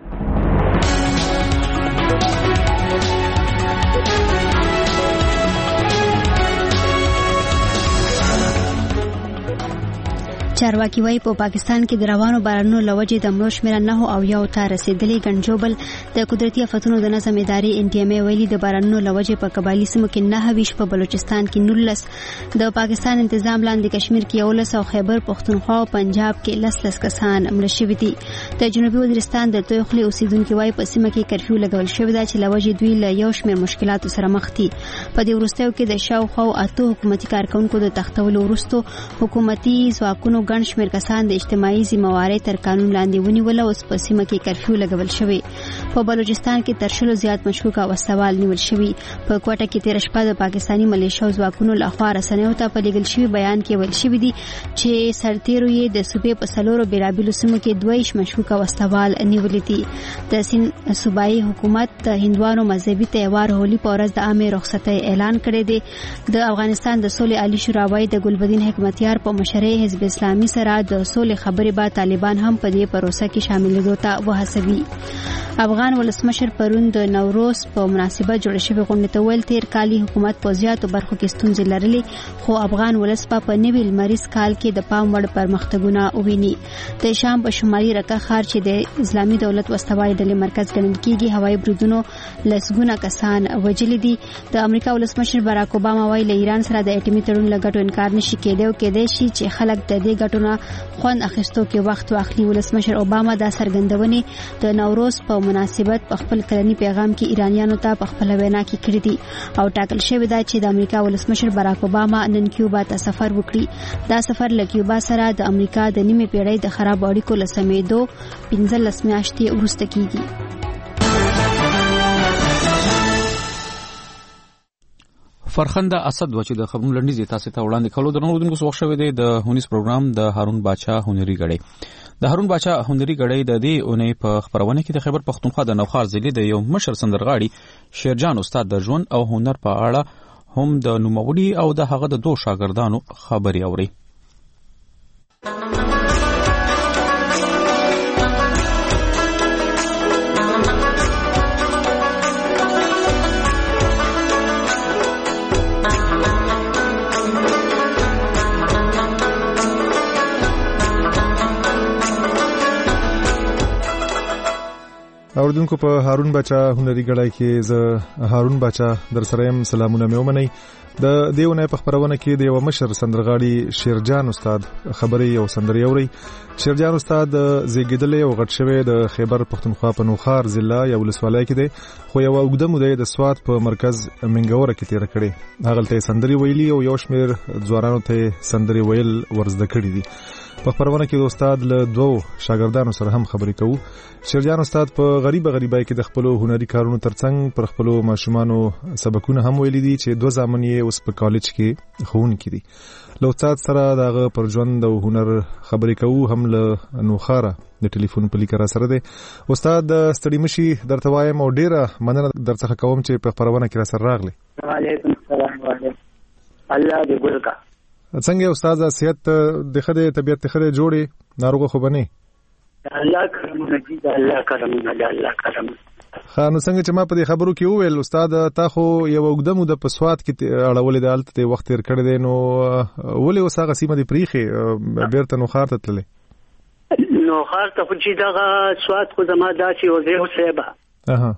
چارواکي وايي په پاکستان کې د روانو بارانونو لوجې د مړو شمېر نه او یو ته رسیدلې. ګنجوبل د قدرتي آفتونو د نظم ادارې ان ټي ام ویلي د بارانونو لوجې په قبایلی سیمو کې نه ویش، په بلوچستان کې نولس، د پاکستان انتظام لاندې کشمیر کې یولس او خیبر پختونخوا او پنجاب کې لس لس کسان مړه شوي دي. د جنوبي وزیرستان د توخلي اوسیدونکو وايي په سیمه کې کرفیو لګول شوی دی چې لوجې دوی له یو شمېر مشکلاتو سره مخ دي. په دې وروستیو کې د شاوخوا اته حکومتي کارکونکو د تختولو وروسته حکومتي ځواکونو ګڼ شمېر کسان د اجتماعي ذمہوارۍ تر قانون لاندې ونیول او په سیمه کې کرفیو لګول شوی. په بلوچستان کې تر شلو زیات مشکوک او سوال نیول شوی. په کوټه کې تیر شپه د پاکستاني ملیشیا ځواکونو لخوا رسنیو ته په لګل شوی بیان کې ویل شوی دی چې سرتیرو یې د صوبې په سلورو بیلابیلو سیمو کې دویش مشکوک او سوال نیول دي. د سین صوبایي حکومت د هندوانو مذهبي تهوار هولي په ورځ د عامه رخصتۍ اعلان کړی دی. د افغانستان د سولې عالی شورا وايي د ګلبدین حکمتیار په مشرۍ حزب اسلامي سره د سولې خبرې با طالبان هم په دې پروسه کې شاملېدو ته وهڅوي. افغان ولسمشر پرون د نوروز په مناسبت جوړ شوی غونډه ته ویل تیر کالي حکومت په زیاتو برخو کې ستونزې لرلې، خو افغان ولس په نوي لمریز کال کې د پام وړ پرمختګونه وویني. د شام په شمالي رکه ښار چې د اسلامي دولت وسوای ډلې مرکز ګڼل کېږي هوایي برودونو لسګونه کسان وژلي دي. د امریکا ولسمشر باراک اوباما وايي له ایران سره د اټومي تړون لګټو انکار نشي کېدی او کېدای شي چې خلک د دې ګټو خوند اخیستو کې وخت واخلي. ولسمشر اوباما دا څرګندونې د نوروز په مناسبت په خپل کلني پیغام کې ایرانیانو ته په خپل وینا کې کړې دي او ټاکل شوی دی چې د امریکا ولسمشر باراک اوباما نن کیوبا ته سفر وکړي. دا سفر له کیوبا سره د امریکا د نیمه پیړۍ د خراب اړیکو له سمېدو پنځلس میاشتې وروسته کیږي.
فرخنده اسد و چې د خبرونو لنډیز تاسو ته وړاندې کولو درنو ودونکو سوښ شوی دی د هونیس پروګرام د هارون باچا هنري غړي. د هارون باچا هنري غړي د دې اونۍ په خبرونه کې د خیبر پختونخوا د نوخار ضلع د یو مشر سندرغاړي شیرجان استاد د ژوند او هنر په اړه هم د نوموړي او د هغه د دوه شاګردانو خبري اوري.
اوردونکو په هارون باچا هنري غړای کې ز هارون باچا در سره هم سلامونه مې ومني. د دیونه په خبرونه کې د یو مشر سندرغاړي شیرجان استاد خبري او سندري اوري. شیرجان استاد زیګیدلې او غټ شوی د خیبر پختونخوا په نوخار ضلع یو ولسوالۍ کې دی، خو یو وګړه مو د سواد په مرکز منګور کې تیر کړي. هغه ته سندري ویلي او یو شمیر ځوانانو ته سندري ویل ورزده کړی دي. په خبرونه کې د استاد له دوه شاګردانو سره هم خبرې کوو. شیرجان استاد په غریبه غریبای کې د خپل هنري کارونو ترڅنګ پر خپل ماشومانو سبقونه هم ویلي دي چې دوه ځامن یې اوس په کالج کې ښوونکي دي. له استاد سره دغه پر ژوند او هنر خبرې کوو هم له نوخاره د ټلیفون په لیکره سره دی. استاد ستړي مشي درته وایم او ډیره مننه درڅخه کوم چې په خبرونه کې را سره راغلی.
وعلیکم السلام. وعلیکم الله دې ګورکا.
څنګه استاد صحت د خدای طبيعت خدای جوړي ناروغه خو بني
الله کرم نجیب الله کرم الله کرم.
خانو څنګه چې ما په دې خبرو کې وویل استاد تا خو یو وګدمو د پسواد کې اړولې د حالت ته وخت تیر کړی دی نو ولې وساغه سیمه دی پریخي بیرته نو خار ته تللې
نو خار ته چې دغه سواد خو زما داسې وځي او سیبا
اها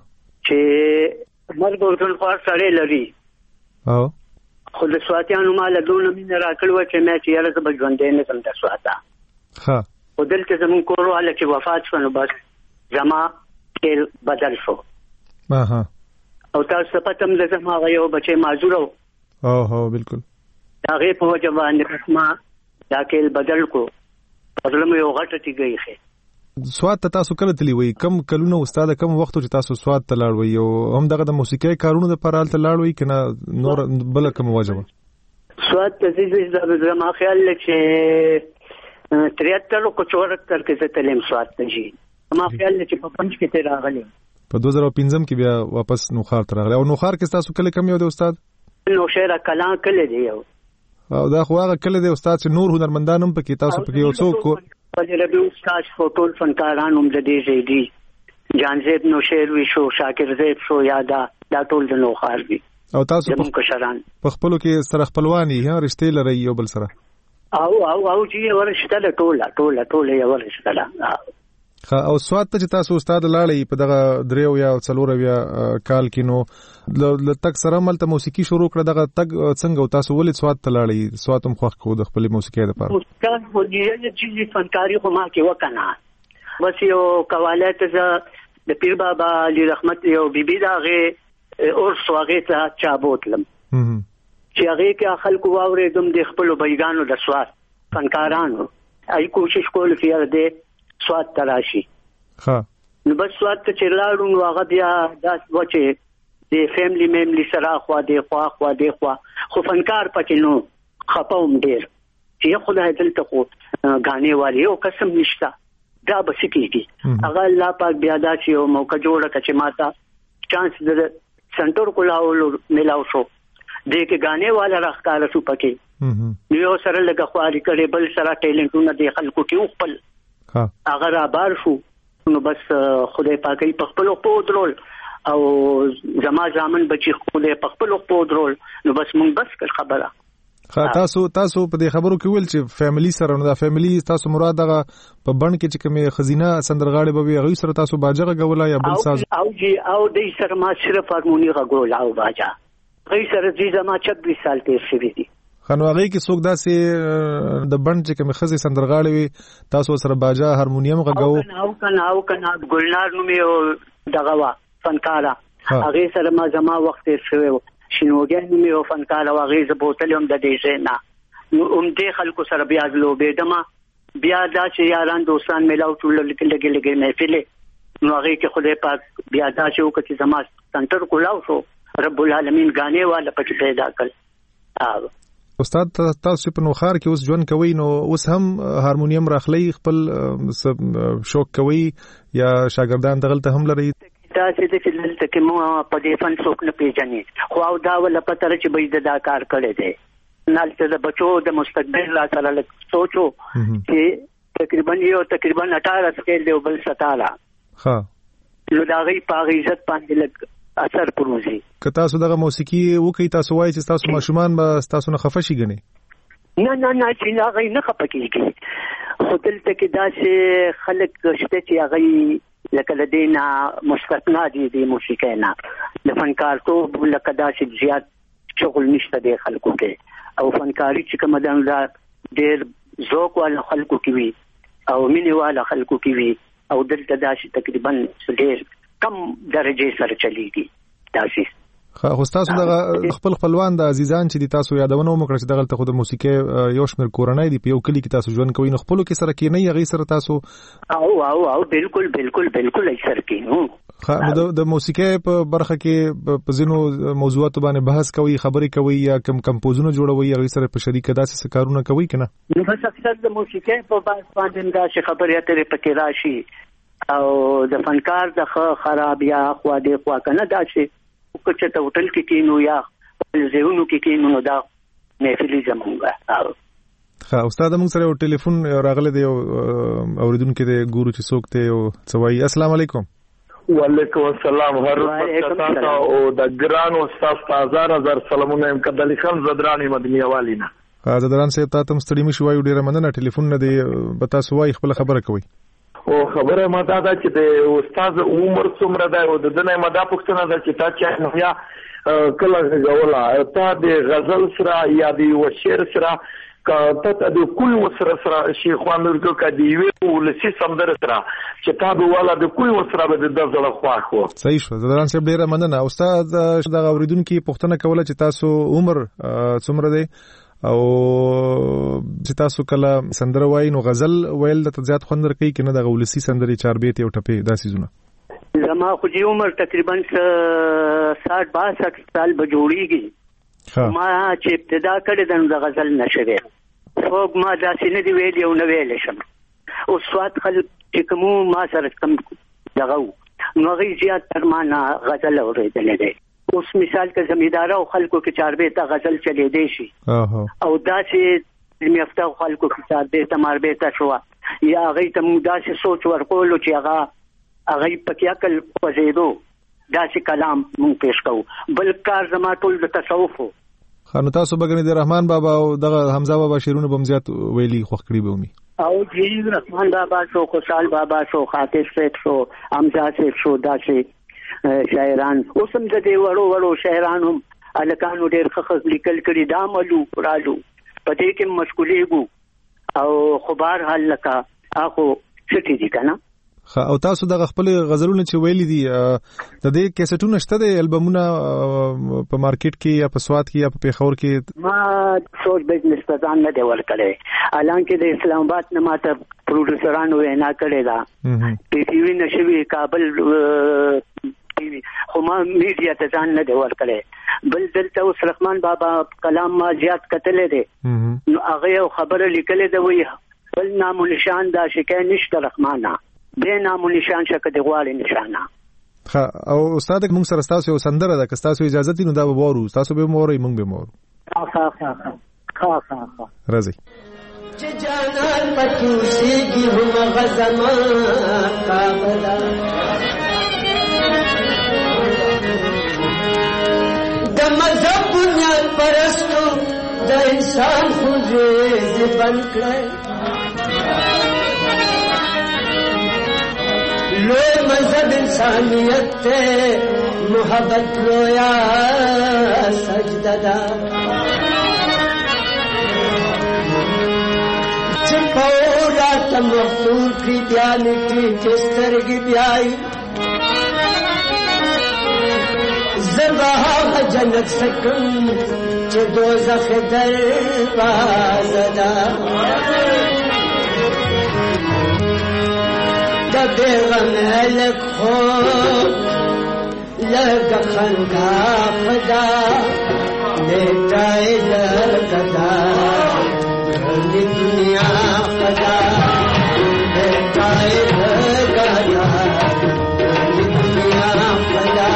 چې مرګ ورته خار سره لري
او
خو د سواتیانو مال دونه مين راکړو چې مې چې یاره زب ژوندې نه سم د سواتا
ها
او دلته زمون کورو هله چې وفات شونه بس زما تل بدل شو.
اها
او تاسو په تم د زما غيو بچي معذور او
او هو بالکل
دا غي په وجه باندې قسمه دا کېل بدل کو بدلم یو غټه تیږي خې.
سواد ته تاسو کله تلی وي کم کلونه استاد کم وخت چې تاسو سواد ته لاړ وي او هم دغه د موسیقي کارونو د پرال ته لاړ وي کنه نور بل کوم واجب
سواد ته زیږ د ما خیال چې تریاتر کو چورتر کې ته تلم سواد ته جی ما خیال چې په پنځ کې ته راغلی
په دوه زره پنځم کې بیا واپس نوخار ته راغلی. او نوخار کې تاسو کله کم یو دی استاد؟
نوشهره کلان کله دی یو.
او دا خو هغه کله دی استاد چې نور هنرمندان هم پکې تاسو پکې یو څوک
په ربیع استاد فوټول فنکاران هم د دې زیدي جان زید نوشهر وی شو شاکر زید شو یادا دا ټول د نوخار دي. او تاسو په خپلو کې سره خپلوانی ها رشتې لري یو بل سره؟ او او او چې ورشته ټوله ټوله ټوله یو ورشته.
خا او سواد ته چې تاسو استاد لاړی په دغه دریو یا څلور یا کال کې نو ل تک سره ملته موسیقي شروع کړه دغه تک څنګه تاسو ولې سواد ته لاړی؟ سواد هم خوښ کو د خپل موسیقي لپاره؟
استاد خو دې چې فنکاری خو ما کې وکنه بس یو قواله ته د پیر بابا علی رحمت یو بیبي داغه اور سواغه ته چا بوتلم چې هغه کې خلکو واورېدم د خپل بیګانو د سواد فنکارانو ای کوشش کول فیر دې سواد تراشي.
ها
نو بس سواد ته چلاړو نو هغه بیا داس وچه د فیملی میملی سره خو د خوا خو د خوا خو فنکار پکې نو خپوم ډیر چې خدای دلته خو غانې والی او قسم نشتا دا بس کېږي. هغه الله پاک بیا دا چې یو موقع جوړه کچې ماته چانس د سنټر کولاولو ملاو شو دې کې غانې والا راخاره شو پکې نو یو سره لګه خواري کړي بل سره ټیلنټونه د خلکو کې خپل هغه را بار شو نو بس خدای پاکي په خپل په درول او زما ځامن بچي خدای په خپل په درول نو بس مونږ بس کړ خبره.
خا تاسو تاسو په دې خبرو کې ویل چې فیملی سره نو دا فیملی تاسو مراد دغه په بند کې چې کومه خزینه سندرغاړي به وي هغه سره تاسو باجه غولا یا بل ساز
او جی او دې سره ما صرف هارمونی غولا او باجه هغه سره دې زما چھبیس سال تیر شوی دي.
خنو هغه کې څوک داسې د بند چې کومه خزي سندرغاړي وي تاسو سره باجه هارمونیم غوو
او کنه او کنه ګلنار نو مې دغه وا فنکارا هغه سره ما زما وخت شوی شنوګان نو مې فنکارا هغه ز بوتل هم د دې نه نو هم دې خلکو سره بیا زلو بيدما بیا دا چې یاران دوستان ملاو ټول لګي لګي محفل نو هغه کې خدای پاک بیا دا چې وکړي زما سنټر کولاو شو رب العالمین غانې والا پکې پیدا کړ.
استاد تاسو په نوخار کې اوس ژوند کوي نو اوس هم هارمونیم راخلی خپل شوق کوي یا شاګردان دغلته هم لري؟
دا چې د فلل ته مو په دې فن څوک نه پیژني خو او دا ول پته چې به دا کار کړی دی نالته د بچو د مستقبل لا سره لک سوچو چې تقریبا یو تقریبا اٹھارہ سکیل دی بل ستاره
ها
نو دا غي په عزت باندې لک اثر پروزي.
که تاسو دغه موسیقي وکي تاسو وایي چې تاسو ماشومان به تاسو نه خفه شي غني؟
نه نه نه چې هغه نه خفه کیږي خو دلته کې دا چې خلک شته چې هغه لکه لدینا مستثنا دي د موسیقي نه د فنکار ته لکه دا چې زیات شغل نشته د خلکو کې او فنکاری چې کوم دا ډېر ذوق والا خلکو کې وي او مینه والا خلکو کې وي او دلته دا چې تقریبا ډېر کم درجه سره چلیږي تاسو.
خو تاسو د خپل خپلوان د عزیزان چې تاسو یادونه وکړه چې دغه ته د موسیقي یو شمېر کورنۍ دی په یو کلی کې تاسو ژوند کوي نو خپل کې سره کې نه یغي سره تاسو
او او او بالکل بالکل بالکل ای سره کې نو
خا د د موسیقي په برخه کې په زینو موضوعات باندې بحث کوي خبرې کوي یا کم کمپوزونه جوړوي یغي سره په شریک داسې کارونه کوي کنه؟
نو بس اکثر د موسیقي په باندې دا چې خبرې اترې پکې راشي او د فنکار د خراب یا خوا دې خوا کنه دا چې وکړه ته هوټل کې کینو یا زهونو کې کینو دا محفلي زمونږه.
ها استاد موږ سره ټلیفون راغله دی اوریدونکو د ګورو چې څوک ته او څوای. السلام علیکم.
وعلیکم السلام حضرت او د ګران استاد هزار هزار سلامونه ام کدلی خان زدرانی مدنی والینا.
ها زدران سه تاسو مستړی مشوي ډیره مننه ټلیفون نه دی بتا سوای خپل خبره کوي.
او خبره ما دا ده چې د استاد عمر څومره ده او د دنه مدا پښتنه ده چې تا چې یا کله غولا تا د غزل سره یا د وشیر سره ته د کل وسره سره شیخوان ورکو کدی وی ولسی سمندر سره چې تا د والا د کل وسره به د زړه خواخ وو.
صحیح شو زدران صاحب ډیره مننه. استاد د اوریدونکو پښتنه کوله چې تاسو عمر څومره دی او چې تاسو کله سندره وای نو غزل ویل د زیات خوندر کوي کنه د غولسی سندري چار بیت یو ټپه داسې زونه
زما خو جی عمر تقریبا ساٹھ باسٹھ سال به جوړیږي ما چې ابتدا کړې د غزل نشره فوق ما داسې نه دی ویل یو نه ویل شم او سواد خلک چې کوم ما سره کم دغه نو غي زیات تر ما نه غزل اورېدلې ده. اوس مثال کې زمیندار او خلکو کې چاربه ته غزل چلې دی شي او دا چې میفته خلکو کې چاربه ته ماربه ته شو یا غي ته مودا چې سوچ ورکول چې هغه هغه پکې عقل وزیدو دا چې کلام مونږ پیش کوو. بل کار زما ټول د تصوف
خانو تاسو بګنی د رحمان بابا او دغه حمزه بابا شیرونه بمزیات ویلي خوخ کړی به ومي
او جی رحمان بابا شو خوشحال بابا شو خاطر سید شو حمزه سید شو داسې شاعران اوسم د دې وړو وړو شاعرانو الکانو ډېر خخ لیکل کړي دا ملو پرالو پدې کې مشغولېګو او خبر حل لکا اخو سټی دي کنه.
او تاسو د خپل غزلونه چې ویلي دي د دې کیسټونه شته د البومونه په مارکیټ کې یا په سواد کې یا په پیښور کې؟
ما سوچ بزنس ته ځان نه دی ورکړی الانکه د اسلام آباد نه ماته پروډوسرانو وینا کړې ده پی ټي وی نشوي کابل ټي وی خو ما میډیا ته ځان نه دی ورکړی. بل دلته اوس رحمان بابا کلام ما زیات کتلې دي نو هغه خبره لیکلې ده وی بل نام نشان دا شکه نشته رحمانه به نام نشان شکه دی غواړي نشانه.
ها او استاد موږ سره تاسو یو سندره ده که تاسو اجازه دي نو دا به وورو تاسو به موري موږ به مورو.
ها ها ها ها ها ها
راځي
چې جانان پکوسيږي هم غزما کابلا د مذهب بنیاد پرستو د انسان خوځې زبن کړ لوی مذہب انسانیت تے محبت لویا سجدہ دا چپورا تمختور کی بیانی کی چسترگی بیائی زباہ جنت سکن چه دوزخ درواز دا بیغم علک خوب لگا خنگا خدا لیٹائی لگدا گھرلی دنیا خدا لیٹائی لگدا گھرلی دنیا خدا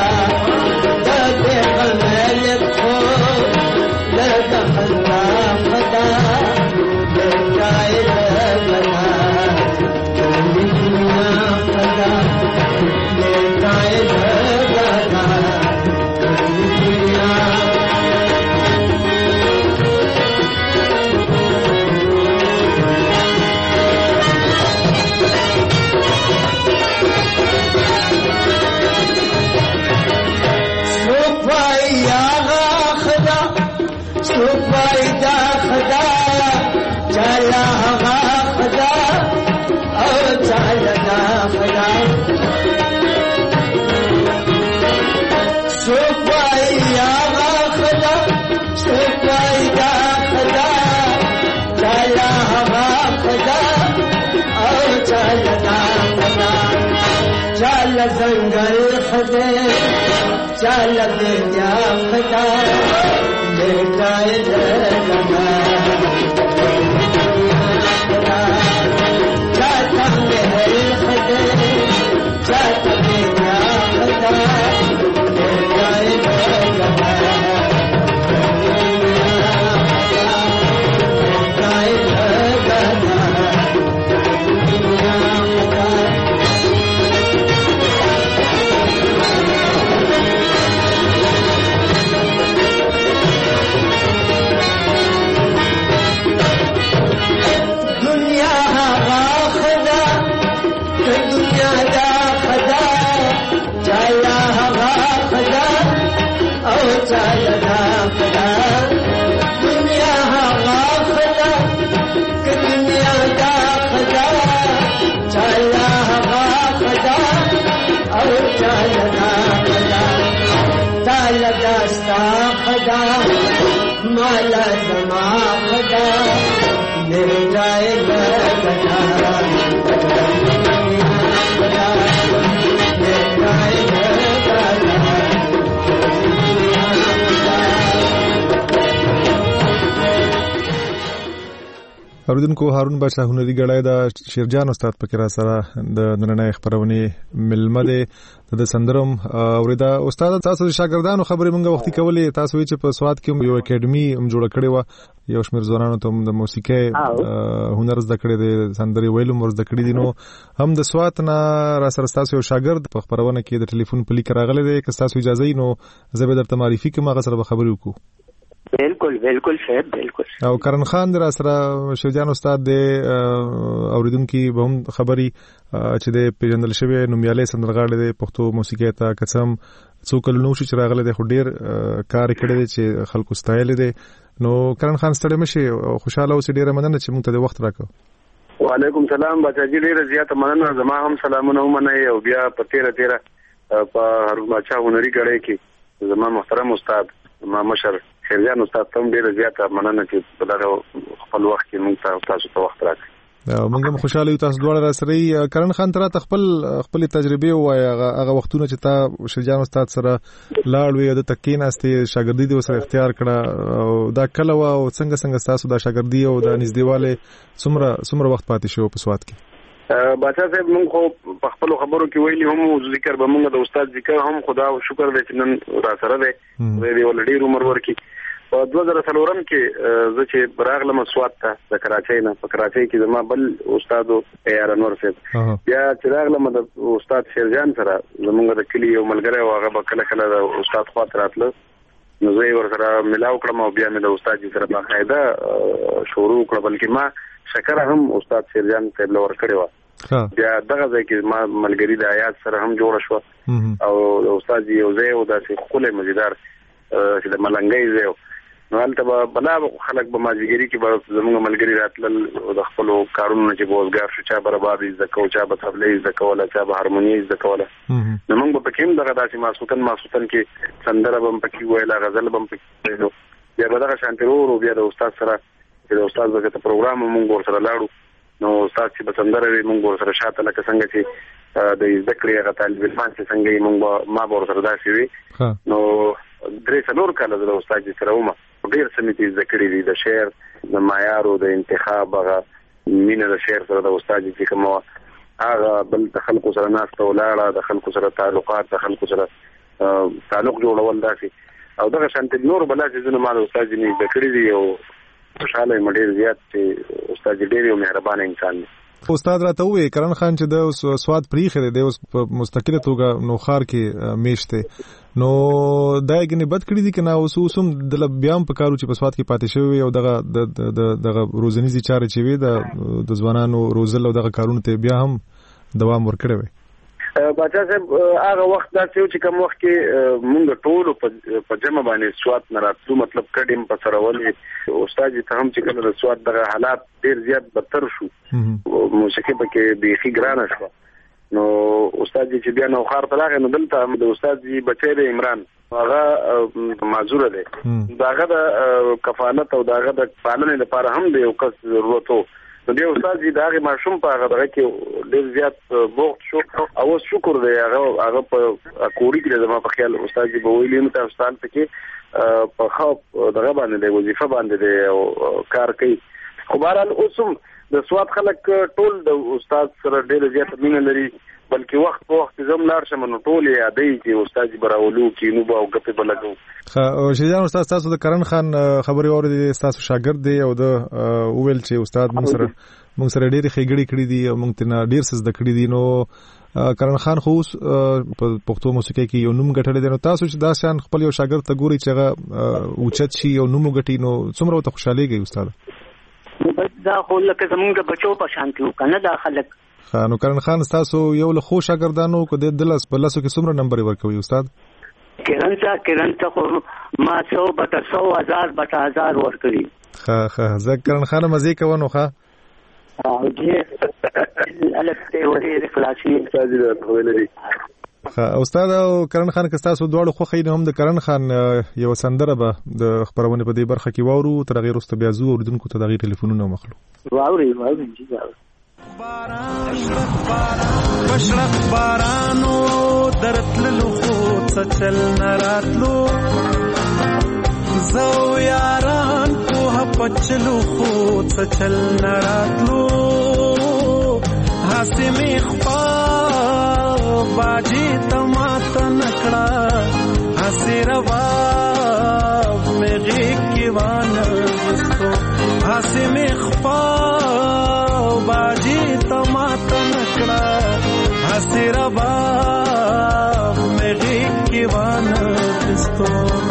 بیغم علک خوب لگا خنگا خدا لیٹائی لگدا زنگل خدے چال دے جا خدا لیٹائے لگا چاہتا محل خدے چاہتا دے جا خدا لیٹائے لگا माला जमा खदा ले जाए गदा ले जाए
اوریدونکو هارون بچا هنري غړای دا شیرجان استاد پکې را سره د نننۍ خبرونه ملمه ده د سندرم اوریدا استاد تاسو شاګردانو خبرې مونږه وختي کولې تاسو چې په سواد کې یو اکیډمي هم جوړ کړې و یو شمېر ځوانانو ته د موسیقي هنر زده کړې دي سندري ویلو مر زده کړې دي نو هم د سواد نه را سره تاسو یو شاګرد په خبرونه کې د ټلیفون په لیک راغلی دی که تاسو اجازه یې نو زه به درته معرفي کوم هغه سره به خبرې وکړو
بالکل بالکل صاحب بالکل
او کرن خان در سره شیرجان استاد د اوریدونکو به هم خبري چې د پیژندل شوی نومیاله سندرغاړي د پښتو موسیقي ته قسم څوک نو شي چې راغله د خډیر کار کړی دی چې خلکو ستایل دي نو کرن خان ستړي مشي خوشاله اوسې ډیره مننه چې موږ ته د وخت راکړو
وعلیکم سلام بچاجي ډیره زیاته مننه زما هم سلامونه ومنئ او بیا په تیره تیره په هارون بچا هنري غړی کې زما محترم استاد ما مشر شیرجان استاد ته ډیره زیاته مننه چې په دغه خپل وخت کې موږ تاسو ته وخت راکړ
موږ هم خوشاله یو تاسو دواړه را سره کرن خان تر خپل خپل تجربه او هغه وختونه چې تا شیرجان استاد سره لاړ وي د تکین استي شاګردي د وسره اختیار کړه او دا کله و او څنګه څنګه تاسو د شاګردي او د نږدېواله څومره څومره وخت پاتې شو په سواد کې
بچا صاحب موږ خو په خپل خبرو کې ویلي هم ذکر به موږ د استاد ذکر هم خدا او شکر دې چې نن را سره دې دې ولډي عمر ورکی په دوه زره څلورم کې زه چې راغلم سواد ته د کراچۍ نه په کراچۍ کې زما بل استاد ایر انور صاحب بیا چې راغلم د استاد شیرجان سره زموږ د کلی یو ملګری او هغه کله کله د استاد خواته راتله نو زه ور سره ملاو کړم او بیا مې د استاد سره په قاعده شروع کړ بلکې ما شکر هم استاد شیرجان ته لور کړو بیا دغه ځای کې ما ملګری د آیات سره هم جوړ شو او استاد یو ځای او داسې خله مزیدار چې د ملنګي ځای نو هلته بلا خلک به ماجګری کې به زموږ ملګری راتل د خپل کارونو چې بوزګار شو چا برابر زکو چا به تبلیغ زکوله چا به هارمونی زکوله نو موږ په کوم دغه داسې ماسوتن ماسوتن کې سندره بم پکې ویلا غزل بم پکې ویلو بیا به دغه شانترو بیا د استاد سره چې د استاد دغه پروګرام موږ ور سره لاړو نو استاد چې به سندره وي موږ ور سره شاته لکه څنګه چې د ذکر هغه طالب الفان چې څنګه موږ ما ور سره داسې وي نو درې څلور کاله د استاد سره ومه ډیر سمېتي ذکر دي د شعر د معیار او د انتخاب هغه مینه د شعر سره د استاد چې کوم هغه بل د خلکو سره ناس ته ولاړه د خلکو سره تعلقات د خلکو سره تعلق جوړول داسې او دغه شانت نور بل چې زنه ما د استاد نه ذکر دي او خوشاله مډیر زیات چې استاد ډیر یو مهربان انسان دی
استاد راته وې کرن خان چې د سواد پریخه دی اوس په مستقله توګه نوخار کې میشته نو دایګنی بد کړی دي کنه اوس اوسم د بیام په کارو چې په سواد کې پاتې شوی او دغه د دغه روزنیزي چاره چې وي د د ځوانانو روزل او دغه کارونه ته بیا هم دوام ورکړی وي
بچا صاحب هغه وخت دا چې کوم وخت کې مونږ ټول په جمع باندې سواد نه راتلو مطلب کډیم په سره ولې استاد ته هم چې کله سواد دغه حالات ډیر زیات بدتر شو موسیقي پکې بيخي ګرانه شو نو استاد چې بیا نو خار طلاق نو دلته د استاد جی بچی د عمران هغه معذور دی داغه د کفالت او داغه د پالنې لپاره هم د یو کس ضرورت وو نو دی استاد دې داغه ماشوم په هغه دغه کې ډیر زیات بوخت شو او شکر دی هغه هغه په کوړی کې زما په خیال استاد دې ویلې نو تاسو ته کې په خو دغه باندې د وظیفه باندې دی او کار کوي خو بهرحال اوسم د سواد خلک ټول د استاد سره ډیر زیات مینه لري بلکې وخت په وخت زم لاړ شم نو ټول یادې چې استاد براولو کې نو باو غپې بلګو
خو شیدان استاد تاسو د کرن خان خبري اورېدې تاسو شاګرد دی او د اویل چې استاد موږ سره موږ سره ډېری خېګړې کړې دي او موږ ته ډېر څه زده کړې دي نو کرن خان خو په پښتو موسیقي کې یو نوم ګټل دي نو تاسو چې دا شان خپل یو شاګرد ته ګوري چې هغه اوچت شي او نوم ګټي نو څومره ته خوشاليږي استاد
دا خو لکه زمونږ بچو په شانتي وکنه دا خلک
نو کرن خان تاسو یو له خو شاګردانو کو د دلس بلاسو کې څومره نمبر ورکوي استاد
کرن څا کرن څا خو ما څو بټه څو هزار بټه هزار ورکړي
ها ها زه کرن خان مزه کوونو ښا
او دې الکته ورې خلاصي
استاد دې خولري
ها استاد کرن خان که تاسو دواړو خو خین هم د کرن خان یو سندره به د خبرونه په دې برخه کې وورو تر غیر است بیا زو اوردونکو ته د غیر ټلیفونونه مخلو
واوري واوري جی
بشرق بارانو درتللو خود سچل نراتلو زو یاران کوه پچلو خو چل نراتلو هسه می خپا باجی تمات نکړه هسه روا مغي کی وان وستو هسه می خپا باجی تمات نکړه هسه روا مغي کی وان وستو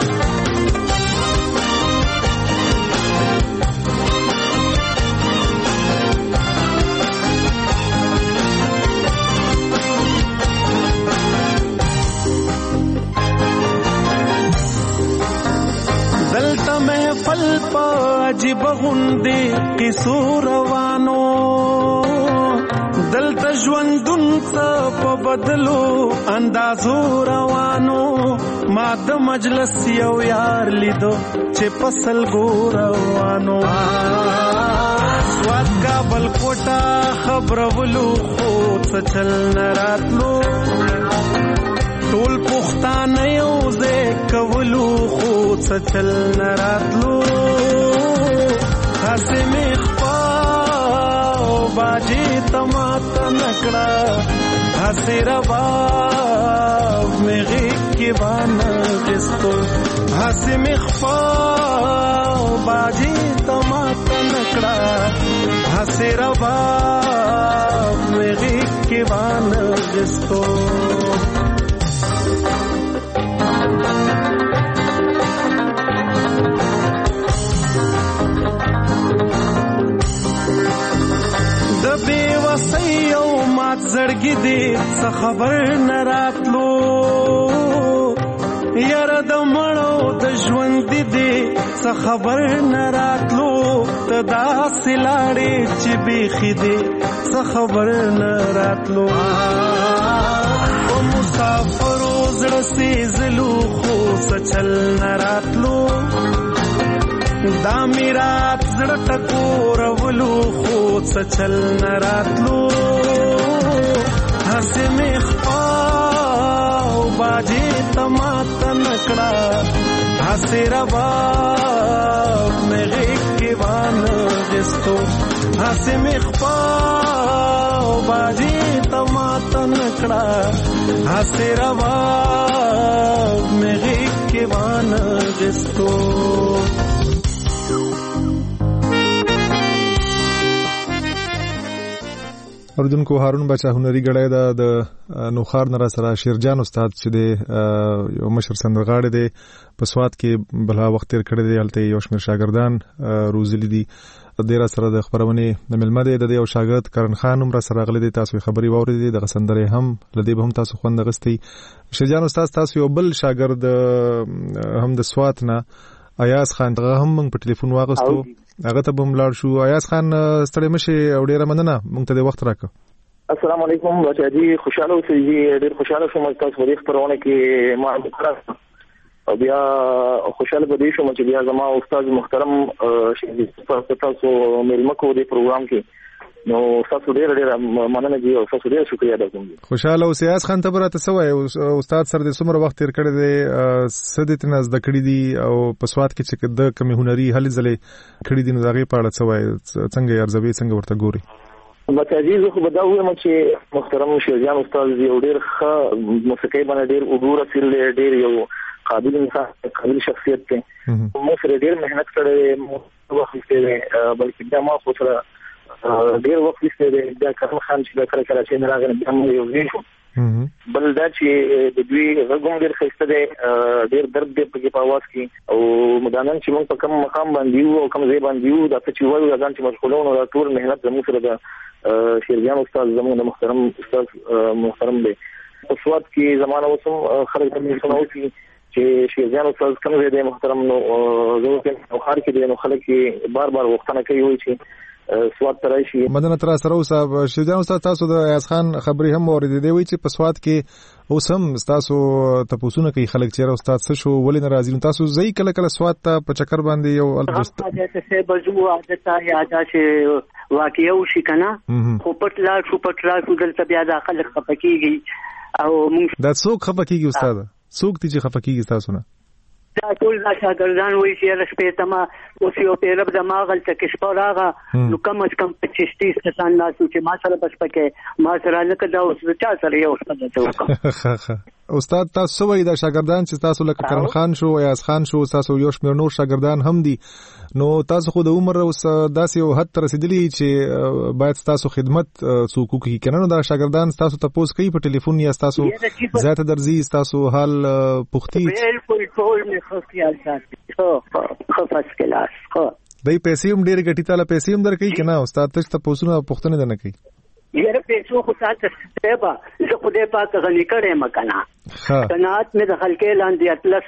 دلتا محفل پا عجیب غندی قصو روانو دلتا ژوندون څه په بدلو اندازو روانو ما د مجلس یو یار لیدو چې پسل ګو روانو سواد کابل کوټه خبرولو خو څه چل نراتلو ټول پښتانه یو ځای کولو خو څه چل نراتلو هسې مې خپا باجي تمات نکړه هسې رباب مې غېږ کې وانخیستو هسې مې خپا باجي تمات نکړه هسې رباب مې غېږ کې وانخیستو د بے وسۍ او مات زړګي دې څه خبر نه راتلو یاره د مړو د ژوند دې څه خبر نه راتلو ته داسې لاړې چې بیخي دې څه خبر نه راتلو او مسافرو زړه سېزلو خو څه چل نه راتلو دا میرات زړه ټکورولو خو څه چل نه راتلو هسې مې خپا باجي تمات نکړه هسې رباب مې غېږ کې وانخیستو هسې مې خپا باجي تمات نکړه هسې رباب مې غېږ کې وانخیستو
اوردونکو هارون بچا هنري غړای دا د نوخار نرا سره شیرجان استاد چې د یو مشر سندرغاړي دی په سواد کې بلا وخت تیر کړی دی هلته یو شمېر شاګردان روزلي دي ډیر سره د خبرونه د ملمه دی د یو شاګرد کرن خان عمر سره غلي دي تاسو خبري واورېدي د سندرې هم لدی به هم تاسو خوند غستي شیرجان استاد تاسو یو بل شاګرد هم د سواد نه ایاز خان دغه هم موږ په ټلیفون واغستو هغه ته بم لاړ شو ایاز خان ستړي مشه او ډیره مننه موږ ته د وخت راکړه
السلام علیکم بچا جی خوشاله اوسئ جی ډیر خوشاله شوم تاسو په دې خبرونه کې ما او بیا خوشاله به دي شوم چې بیا زما استاد محترم شهید تاسو مېلمه کو دې پروګرام کې نو تاسو ډیر ډیر مننه جی او تاسو ډیر شکریا ده کوم
خوشاله اوسئ ایاز خان ته برته سوای استاد سره د څومره وخت تیر کړی دی سدت نه زده کړی دي او په سواد کې چې د کمی هنري هلې ځلې کړی دي نو دغه په اړه سوای څنګه ارزوي څنګه ورته ګوري
بچا جی زه خو به دا وایم چې محترم شیرجان استاد دی او ډیر ښه موسیقي باندې ډیر وګوره سیل ډیر یو قابل انسان قابل شخصیت دی مو سره ډیر مهنت کړی مو وخت یې بلکې دا ما خو سره ډیر وخت یې دا کرم خان چې کله کله چې راغلی بیا مو یو ویشو بل دا چې د دوی غږم ډیر ښایسته دی ډیر درد دی په کې په اواز کې او مدانن چې موږ په کوم مقام باندې یو او کوم ځای باندې یو دا چې وایو دا ځان چې مشغولون او ټول مهنت زموږ سره د شیرجان استاد زموږ محترم استاد محترم دی په سواد کې زمانه اوسم خلک هم څنګه چې شیرجان استاد کوم ځای دی محترم نو زه په خار کې دی نو خلک بار بار وختونه کوي وایي چې سواد ترایشي
مدنه تر سره اوسه شیرجان استاد تاسو د ایاز خان خبري هم اوریدي دی وایي چې په سواد کې اوسم تاسو تاسو نه کوي خلک چې استاد څه شو ولې ناراضي تاسو ځای کله کله سواد ته په چکر باندې یو
البته څه بجو عادت یاد شي واقعي شي کنه خو پټ لا شو پټ را شو دلته بیا د خلک خپکیږي او موږ
دا څوک خپکیږي استاد څوک دي چې خپکیږي تاسو نه
دا ټول دا شاګردان وایي چې رسپې تما اوس یو پیرب د ماغل ته کې شپراغه نو کم از کم پچیس تیس کسان ناسو چې ما سره بس پکې ما سره نه کدا اوس چا سره یو څه ته وکړه.
استاد تاسو وایي دا شاګردان چې تاسو لکه کرم خان شو یا اس خان شو تاسو یو شمیر نور شاګردان هم دي نو تاسو خو د عمر اوس داسې یو حد ته رسیدلی چې باید تاسو خدمت څوک کوي کنه نو دا شاګردان تاسو ته پوس کوي په ټلیفون یا تاسو زیاته درځي تاسو حال پوښتنه
بالکل ټول می خو خیال ساتي خو خو فاس کلاس خو
دای پیسې هم ډېر ګټي تعالی پیسې هم درکې کنه استاد ته پوسونه پوښتنه نه کوي
یاره پیسو خو تاسو ته به زه خدای پاک غني کړم مکنه قناعت مې د خلکې لاندې اطلس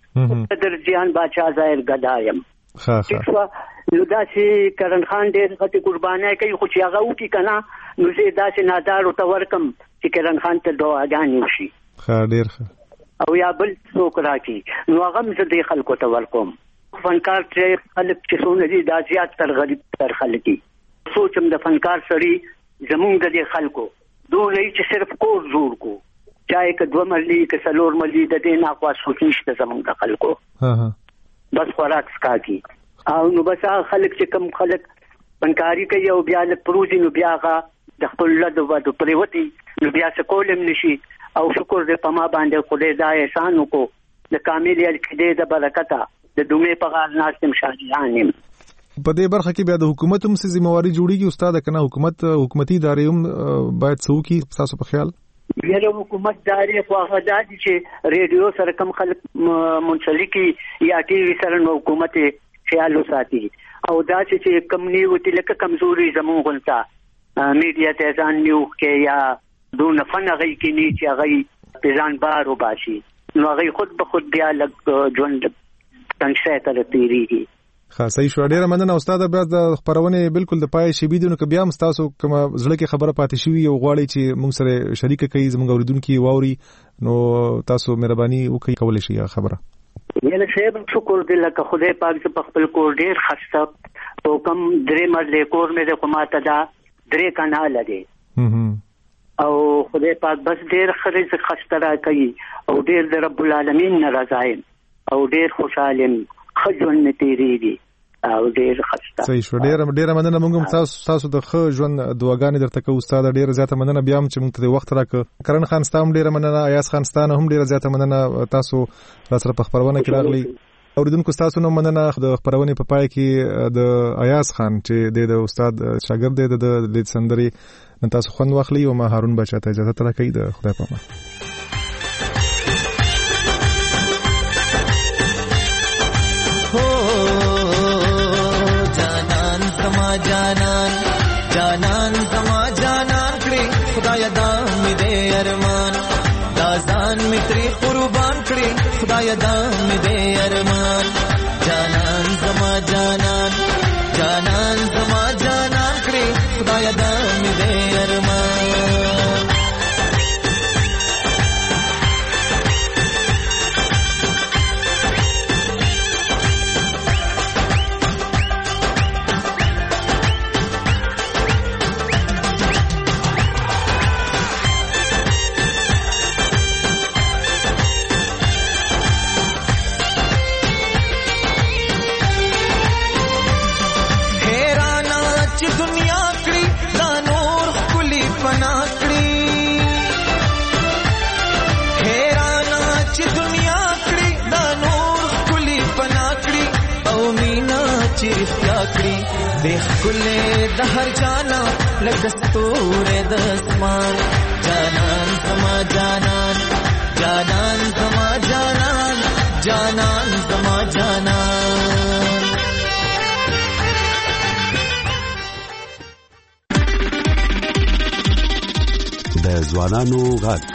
ته درجیان بادشاہ ظاهر غدایم
ها ها
نو دا چې کرن خان ډېر غټي قربانای کوي خو چې هغه وکي کنه نو زه دا چې نادار او تورکم چې کرن خان ته دعاګانې وشي
ها ډېر ښه
او یا بل څوک راکی نو هغه مې دې خلکو ته ورکوم فنکار چې خلک چې څونه دي دا زیات تر غریب تر خلک دي سوچم د فنکار سړي زمونږ د دې خلکو دوی چې صرف کور جوړ کو چاہے که دوه ملي که څلور ملي د دې نه خوا سوچ نشته زمونږ د خلکو
ها ها
بس خوراک سکا کی او نو بس خلک چې کم خلک فنکاری کوي او بیا له پروزي نو بیا غا د خپل لد و د پریوتی نو بیا سکولم نشي او شکر دې پما باندې خدای دا احسان وکړو د کامل الکدې د برکته د دومره په غار ناشم شاهدانم
په دې برخه کې بیا د حکومت هم څه ذمہواری جوړیږي استاد کنه حکومت حکومتي ادارې هم باید څوکي تاسو په خیال
یره حکومت داري خو هغه دادي چې ریډیو سره کم خلک منسلکي یا ټي وي سره نو حکومت خیال وساتي او دا چې کم نیو چې لکه کمزوري زموږ غلطه میډیا ته ځان نیو کې یا دون فن غي کې نه چې غي ځان بار وباسي نو غي خود به خود بیا لګ ژوند څنګه ته تیریږي.
خاصه شو ډیره مننه استاد بیا د خبرونه بالکل د پای شی بيدونو ک بیا هم تاسو کوم زړه کې خبره پاتې شوی او غواړي چې موږ سره شریک کړئ زموږ اوریدونکو واوري نو تاسو مهرباني وکړئ کولای شئ خبره.
یله شیب شکر دې لکه خدای پاک ز په خپل کور ډیر خسته او کم درې مرلې کور مې د کوماته دا درې کانال دی او خدای پاک بس ډیر خرج خسته را کوي او ډیر د رب العالمین ناراضایم او ډیر خوشاله خجون نتیریږي او ډیر خسته.
صحیح شو ډیر ډیر مننه موږ تاسو تاسو د خ ژوند دعاګانې درته کوو استاد ډیر زیاته مننه بیا هم چې موږ ته وخت راکړ کرن خان ستام ډیر مننه ایاز خان ستانه هم ډیر زیاته مننه تاسو را سره په خبرونه کې راغلي اوریدونکو تاسو نو مننه د خبرونه په پای کې د ایاز خان چې د استاد شاګرد دی د لید سندري نن تاسو خوند واخلي او ما هارون بچا ته اجازه ترا کوي د خدای په امان.
جانان جانان زما جانان کړي خدای دام دې ارمان دا ځان می تری قربان کړي خدای دام دې ارمان جانان زما جانان جانان زما جانان کړي خدای دام دې ارمان देख कुले दहर जाना लगस्तूरे दसमान जानन समा जानन जानन समा जानन जानन समा जानन
د ځوانانو غږ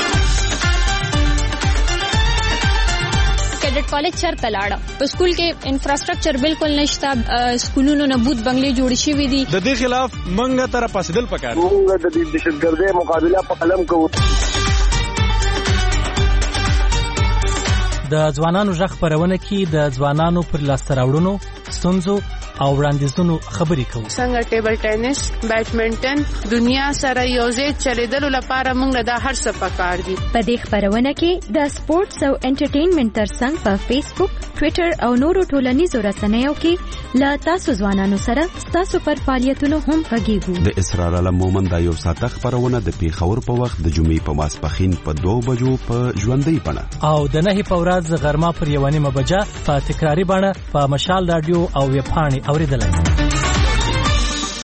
کالج چرته لاړه په سکول کې انفراستراکچر بالکل نشته سکولونو نه بوت بنگلې جوړ شوې دي
د دې خلاف منګه تر پاسدل پکار
موږ د دې دهشتګردۍ مقابله په قلم کوو
د ځوانانو ژغ خبرونه کې د ځوانانو پر لاس راوړنو ستونزو
او وړاندیزونو خبرې کوو.
څنګه ټیبل ټینس، بیډمنټن، دنیا سره یوځای چلیدلو لپاره موږ دا هر څه پکار دي.
په دې خبرونه کې د سپورتس او انټرټینمنت ترڅنګ په فیسبوک، ټوئیټر او نورو ټولنیزو رسنیو کې لا تاسو ځوانانو سره تاسو پر فعالیتونو هم غږیږو.
د اسرار علم مومند د یو ساعت خبرونه د پیښور په وخت د جمعې په ماسپښین په دوه بجو په ژوندۍ بڼه
او د نهي په ورځ غرمه پر یوه نیمه بجه په تکراري بڼه په مشال رادیو او ویب پاڼې اوریدلای.